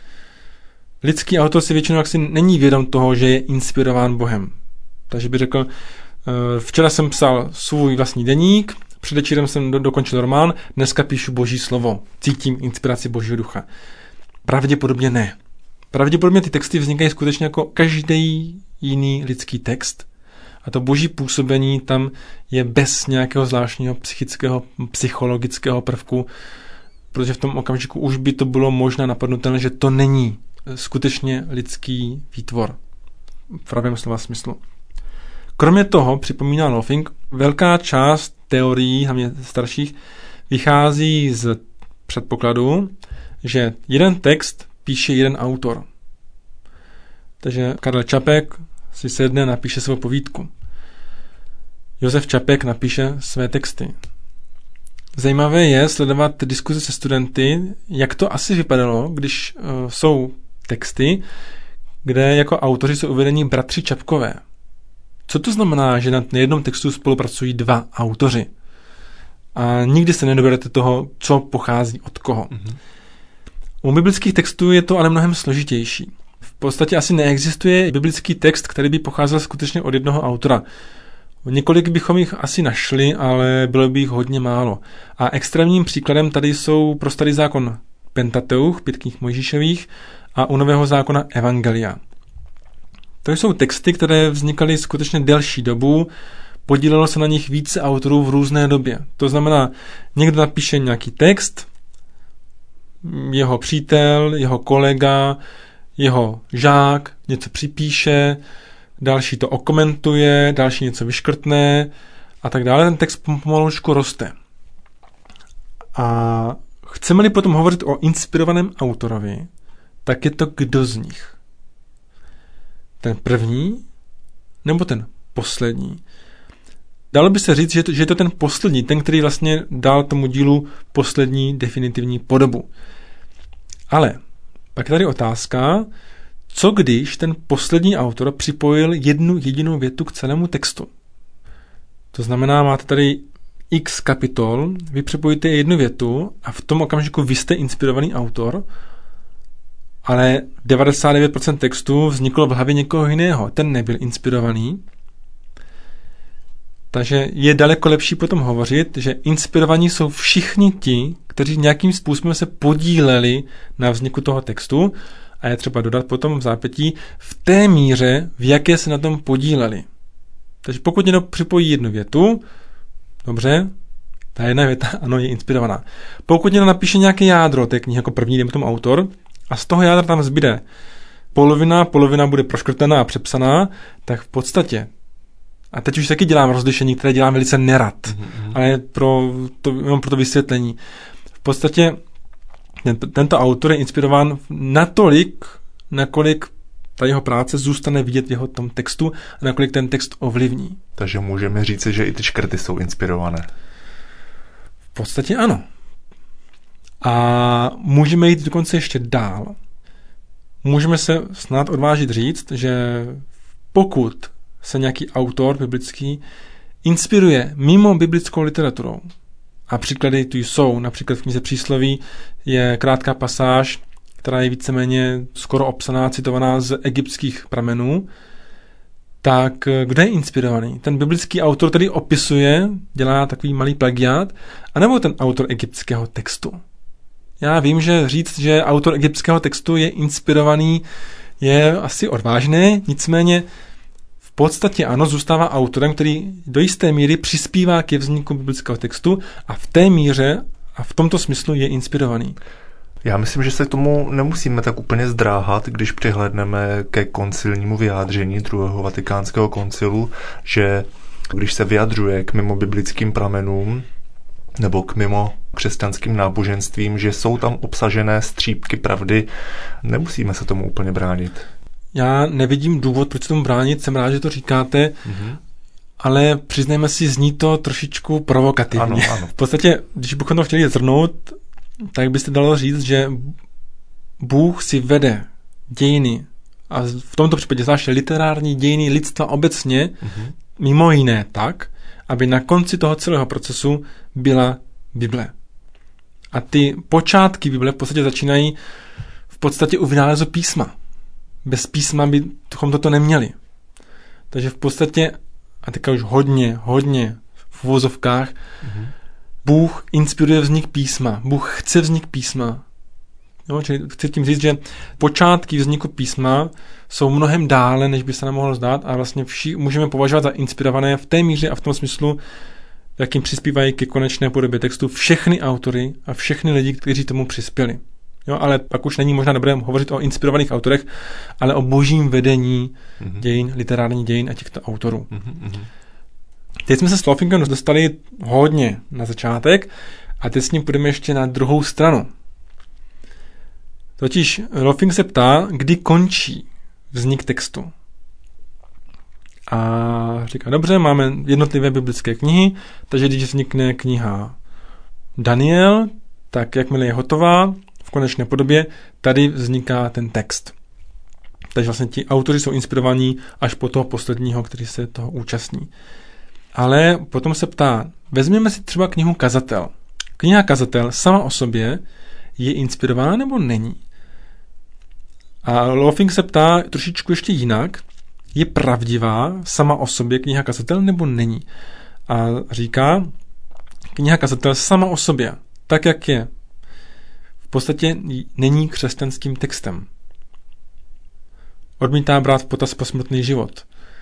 Lidský autor si většinou jaksi není vědom toho, že je inspirován Bohem. Takže by řekl, včera jsem psal svůj vlastní deník, předevčírem jsem dokončil román, dneska píšu Boží slovo, cítím inspiraci Božího ducha. Pravděpodobně ne. Pravděpodobně ty texty vznikají skutečně jako každý jiný lidský text a to boží působení tam je bez nějakého zvláštního psychického, psychologického prvku, protože v tom okamžiku už by to bylo možná napadnutelné, že to není skutečně lidský výtvor v pravém slova smyslu. Kromě toho, připomíná Loefink, velká část teorií, hlavně starších, vychází z předpokladu, že jeden text píše jeden autor. Takže Karel Čapek si sedne a napíše svou povídku. Josef Čapek napíše své texty. Zajímavé je sledovat diskuze se studenty, jak to asi vypadalo, když jsou texty, kde jako autoři jsou uvedeni bratři Čapkové. Co to znamená, že na jednom textu spolupracují dva autoři? A nikdy se nedoberete toho, co pochází od koho. U biblických textů je to ale mnohem složitější. V podstatě asi neexistuje biblický text, který by pocházel skutečně od jednoho autora. Několik bychom jich asi našli, ale bylo by jich hodně málo. A extrémním příkladem tady jsou pro Starý zákon Pentateuch, 5 knih Mojžíšových, a u Nového zákona Evangelia. To jsou texty, které vznikaly skutečně delší dobu, podílelo se na nich více autorů v různé době. To znamená, někdo napíše nějaký text, jeho přítel, jeho kolega, jeho žák něco připíše, další to okomentuje, další něco vyškrtne a tak dále. Ten text pomalučku roste. A chceme-li potom hovořit o inspirovaném autorovi, tak je to kdo z nich? Ten první nebo ten poslední? Dalo by se říct, že je to ten poslední, ten, který vlastně dal tomu dílu poslední definitivní podobu. Ale pak je tady otázka, co když ten poslední autor připojil jednu jedinou větu k celému textu. To znamená, máte tady x kapitol, vy připojíte jednu větu a v tom okamžiku vy jste inspirovaný autor ale 99% textu vzniklo v hlavě někoho jiného. Ten nebyl inspirovaný. Takže je daleko lepší potom hovořit, že inspirovaní jsou všichni ti, kteří nějakým způsobem se podíleli na vzniku toho textu, a je třeba dodat potom v zápětí v té míře, v jaké se na tom podíleli. Takže pokud někdo připojí jednu větu, dobře, ta jedna věta, ano, je inspirovaná. Pokud někdo napíše nějaké jádro té knihy jako první, dejme tomu autor, a z toho jádra tam zbyde polovina bude proškrtaná a přepsaná, tak v podstatě, a teď už taky dělám rozlišení, které dělám velice nerad, ale jenom pro to vysvětlení. V podstatě tento autor je inspirován natolik, nakolik ta jeho práce zůstane vidět v jeho tom textu a nakolik ten text ovlivní. Takže můžeme říct, že i ty škrty jsou inspirované. V podstatě ano. A můžeme jít dokonce ještě dál. Můžeme se snad odvážit říct, že pokud se nějaký autor biblický inspiruje mimo biblickou literaturou, a příklady tu jsou, například v knize Přísloví je krátká pasáž, která je víceméně skoro obsaná, citovaná z egyptských pramenů, tak kdo je inspirovaný? Ten biblický autor tedy opisuje, dělá takový malý plagiát, anebo ten autor egyptského textu? Já vím, že říct, že autor egyptského textu je inspirovaný, je asi odvážné, nicméně v podstatě ano, zůstává autorem, který do jisté míry přispívá ke vzniku biblického textu a v té míře a v tomto smyslu je inspirovaný. Já myslím, že se k tomu nemusíme tak úplně zdráhat, když přihlédneme ke koncilnímu vyjádření druhého vatikánského koncilu, že když se vyjadřuje k mimobiblickým pramenům nebo k mimo křesťanským náboženstvím, že jsou tam obsažené střípky pravdy, nemusíme se tomu úplně bránit. Já nevidím důvod, proč se tomu bránit, jsem rád, že to říkáte, ale přiznejme si, zní to trošičku provokativně. Ano. V podstatě, když bychom to chtěli zhrnout, tak byste dalo říct, že Bůh si vede dějiny, a v tomto případě zvláště literární dějiny lidstva obecně, mimo jiné tak, aby na konci toho celého procesu byla Bible. A ty počátky Bible v podstatě začínají v podstatě u vynálezu písma. Bez písma bychom toto neměli. Takže v podstatě, a teďka už hodně v uvozovkách, Bůh inspiruje vznik písma. Bůh chce vznik písma. Jo, čili chci tím říct, že počátky vzniku písma jsou mnohem dále, než by se nám mohlo zdát, a vlastně můžeme považovat za inspirované v té míře a v tom smyslu, jakým přispívají ke konečné podobě textu všechny autory a všechny lidi, kteří tomu přispěli. Jo, ale pak už není možná dobré hovořit o inspirovaných autorech, ale o božím vedení dějin, literárních dějin a těchto autorů. Teď jsme se s Lofingem dostali hodně na začátek a teď s ním půjdeme ještě na druhou stranu. Totiž Lofing se ptá, kdy končí vznik textu. A říká, dobře, máme jednotlivé biblické knihy, takže když vznikne kniha Daniel, tak jakmile je hotová, v konečné podobě, tady vzniká ten text. Takže vlastně ti autoři jsou inspirovaní až po toho posledního, který se toho účastní. Ale potom se ptá, vezměme si třeba knihu Kazatel. Kniha Kazatel sama o sobě je inspirována nebo není? A Lofing se ptá trošičku ještě jinak, je pravdivá sama o sobě kniha Kazatel nebo není? A říká, kniha Kazatel sama o sobě, tak jak je, v podstatě není křesťanským textem. Odmítá brát v potaz posmrtný život.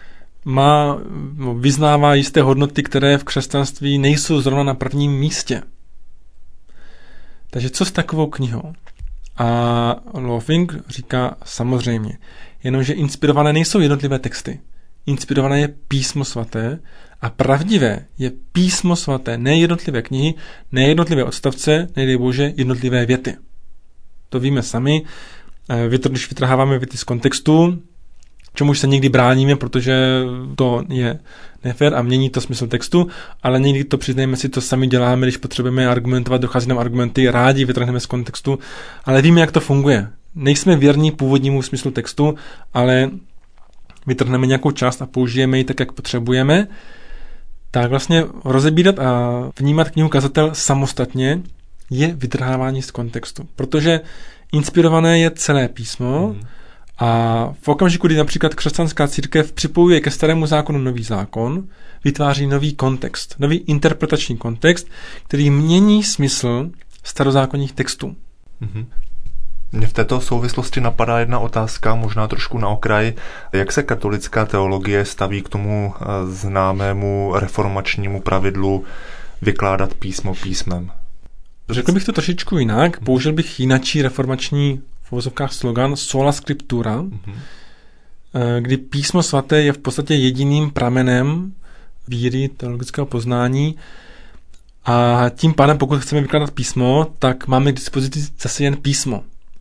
Vyznává jisté hodnoty, které v křesťanství nejsou zrovna na prvním místě. Takže co s takovou knihou? A Lofing říká samozřejmě, jenomže inspirované nejsou jednotlivé texty. Inspirované je písmo svaté a pravdivé je písmo svaté, ne jednotlivé knihy, ne jednotlivé odstavce, nedej bože, jednotlivé věty. To víme sami, když vytrháváme věty z kontextu, čemuž se někdy bráníme, protože to je nefér a mění to smysl textu, ale někdy to, přiznejme si, to sami děláme, když potřebujeme argumentovat, dochází nám argumenty, rádi vytrhneme z kontextu, ale víme, jak to funguje. Nejsme věrní původnímu smyslu textu, ale vytrhneme nějakou část a použijeme ji tak, jak potřebujeme, tak vlastně rozebírat a vnímat knihu Kazatel samostatně je vytrhávání z kontextu. Protože Inspirované je celé písmo a v okamžiku, kdy například křesťanská církev připojuje ke starému zákonu nový zákon, vytváří nový kontext, nový interpretační kontext, který mění smysl starozákonních textů. Mně v této souvislosti napadá jedna otázka, možná trošku na okraj. Jak se katolická teologie staví k tomu známému reformačnímu pravidlu vykládat písmo písmem? Řekl bych to trošičku jinak. Použil bych jinačí reformační v uvozovkách slogan sola scriptura, kdy písmo svaté je v podstatě jediným pramenem víry, teologického poznání a tím pádem, pokud chceme vykládat písmo, tak máme k dispozici zase jen písmo.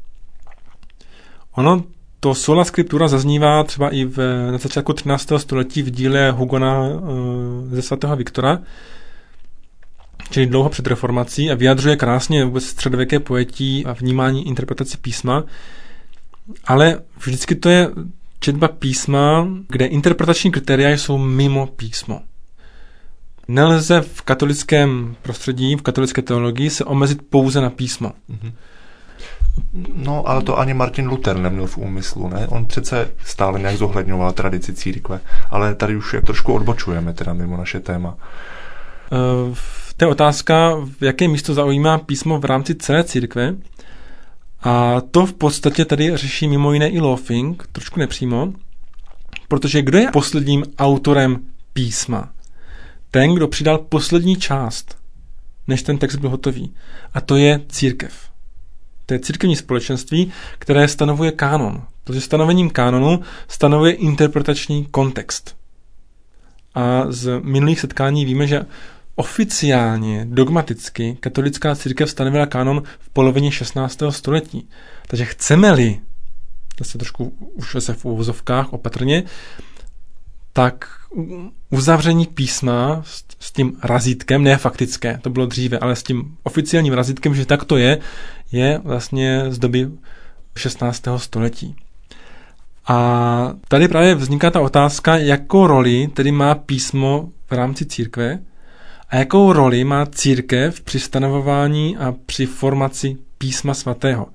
Ono, to sola scriptura zaznívá třeba i na začátku 13. století v díle Hugona ze svatého Viktora, čili dlouho před reformací a vyjadřuje krásně vůbec středověké pojetí a vnímání interpretaci písma, ale vždycky to je četba písma, kde interpretační kritéria jsou mimo písmo. Nelze v katolickém prostředí, v katolické teologii se omezit pouze na písmo. No, ale to ani Martin Luther neměl v úmyslu, ne? On přece stále nějak zohledňoval tradici církve, ale tady už jak trošku odbočujeme teda mimo naše téma. To je otázka, v jaké místo zaujímá písmo v rámci celé církve. A to v podstatě tady řeší mimo jiné i Loefing, trošku nepřímo, protože kdo je posledním autorem písma? Ten, kdo přidal poslední část, než ten text byl hotový. A to je církev. To je církevní společenství, které stanovuje kánon. Protože stanovením kánonu stanovuje interpretační kontext. A z minulých setkání víme, že oficiálně, dogmaticky, katolická církev stanovila kánon v polovině 16. století. Takže chceme-li, zase trošku už se v uvozovkách opatrně, tak uzavření písma s tím razítkem, ne faktické, to bylo dříve, ale s tím oficiálním razítkem, že tak to je vlastně z doby 16. století. A tady právě vzniká ta otázka, jakou roli tedy má písmo v rámci církve a jakou roli má církev při stanovování a při formaci písma svatého.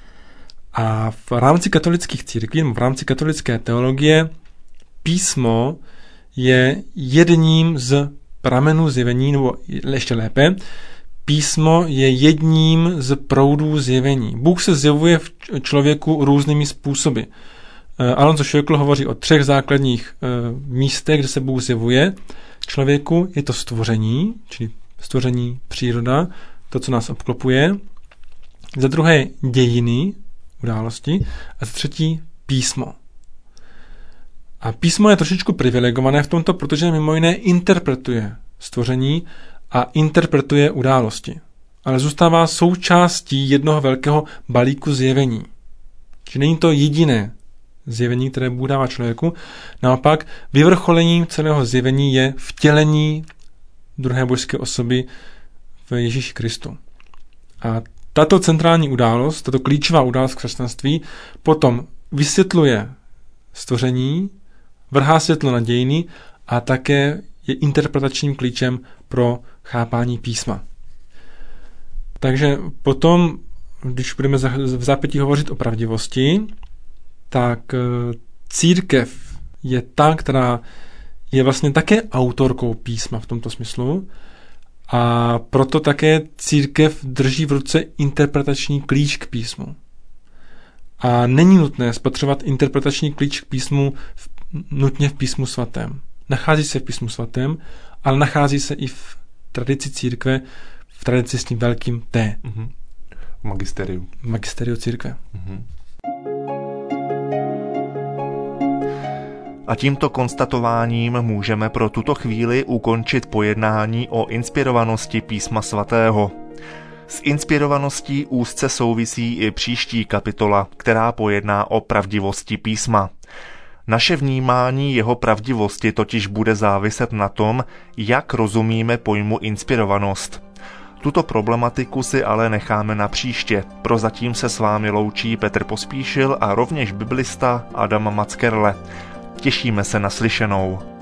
A v rámci katolických církví, v rámci katolické teologie, písmo je jedním z pramenů zjevení, nebo ještě lépe, písmo je jedním z proudů zjevení. Bůh se zjevuje v člověku různými způsoby. Alonso Schöckl hovoří o 3 základních místech, kde se Bůh zjevuje člověku. Je to stvoření, čili stvoření, příroda, to, co nás obklopuje. Za druhé dějiny, události. A za třetí písmo. A písmo je trošičku privilegované v tomto, protože mimo jiné interpretuje stvoření a interpretuje události. Ale zůstává součástí jednoho velkého balíku zjevení. Čiže není to jediné zjevení, které Bůh dává člověku. Naopak, vyvrcholením celého zjevení je vtělení druhé božské osoby v Ježíši Kristu. A tato centrální událost, tato klíčová událost křesťanství potom vysvětluje stvoření, vrhá světlo na dějiny a také je interpretačním klíčem pro chápání písma. Takže potom, když budeme v zápětí hovořit o pravdivosti, tak církev je ta, která je vlastně také autorkou písma v tomto smyslu a proto také církev drží v ruce interpretační klíč k písmu. A není nutné spatřovat interpretační klíč k písmu nutně v písmu svatém. Nachází se v písmu svatém, ale nachází se i v tradici církve, v tradici s tím velkým T. Magisteriu. Magisteriu církve. A tímto konstatováním můžeme pro tuto chvíli ukončit pojednání o inspirovanosti písma svatého. S inspirovaností úzce souvisí i příští kapitola, která pojedná o pravdivosti písma. Naše vnímání jeho pravdivosti totiž bude záviset na tom, jak rozumíme pojmu inspirovanost. Tuto problematiku si ale necháme na příště. Prozatím se s vámi loučí Petr Pospíšil a rovněž biblista Adam Mackerle. Těšíme se na slyšenou.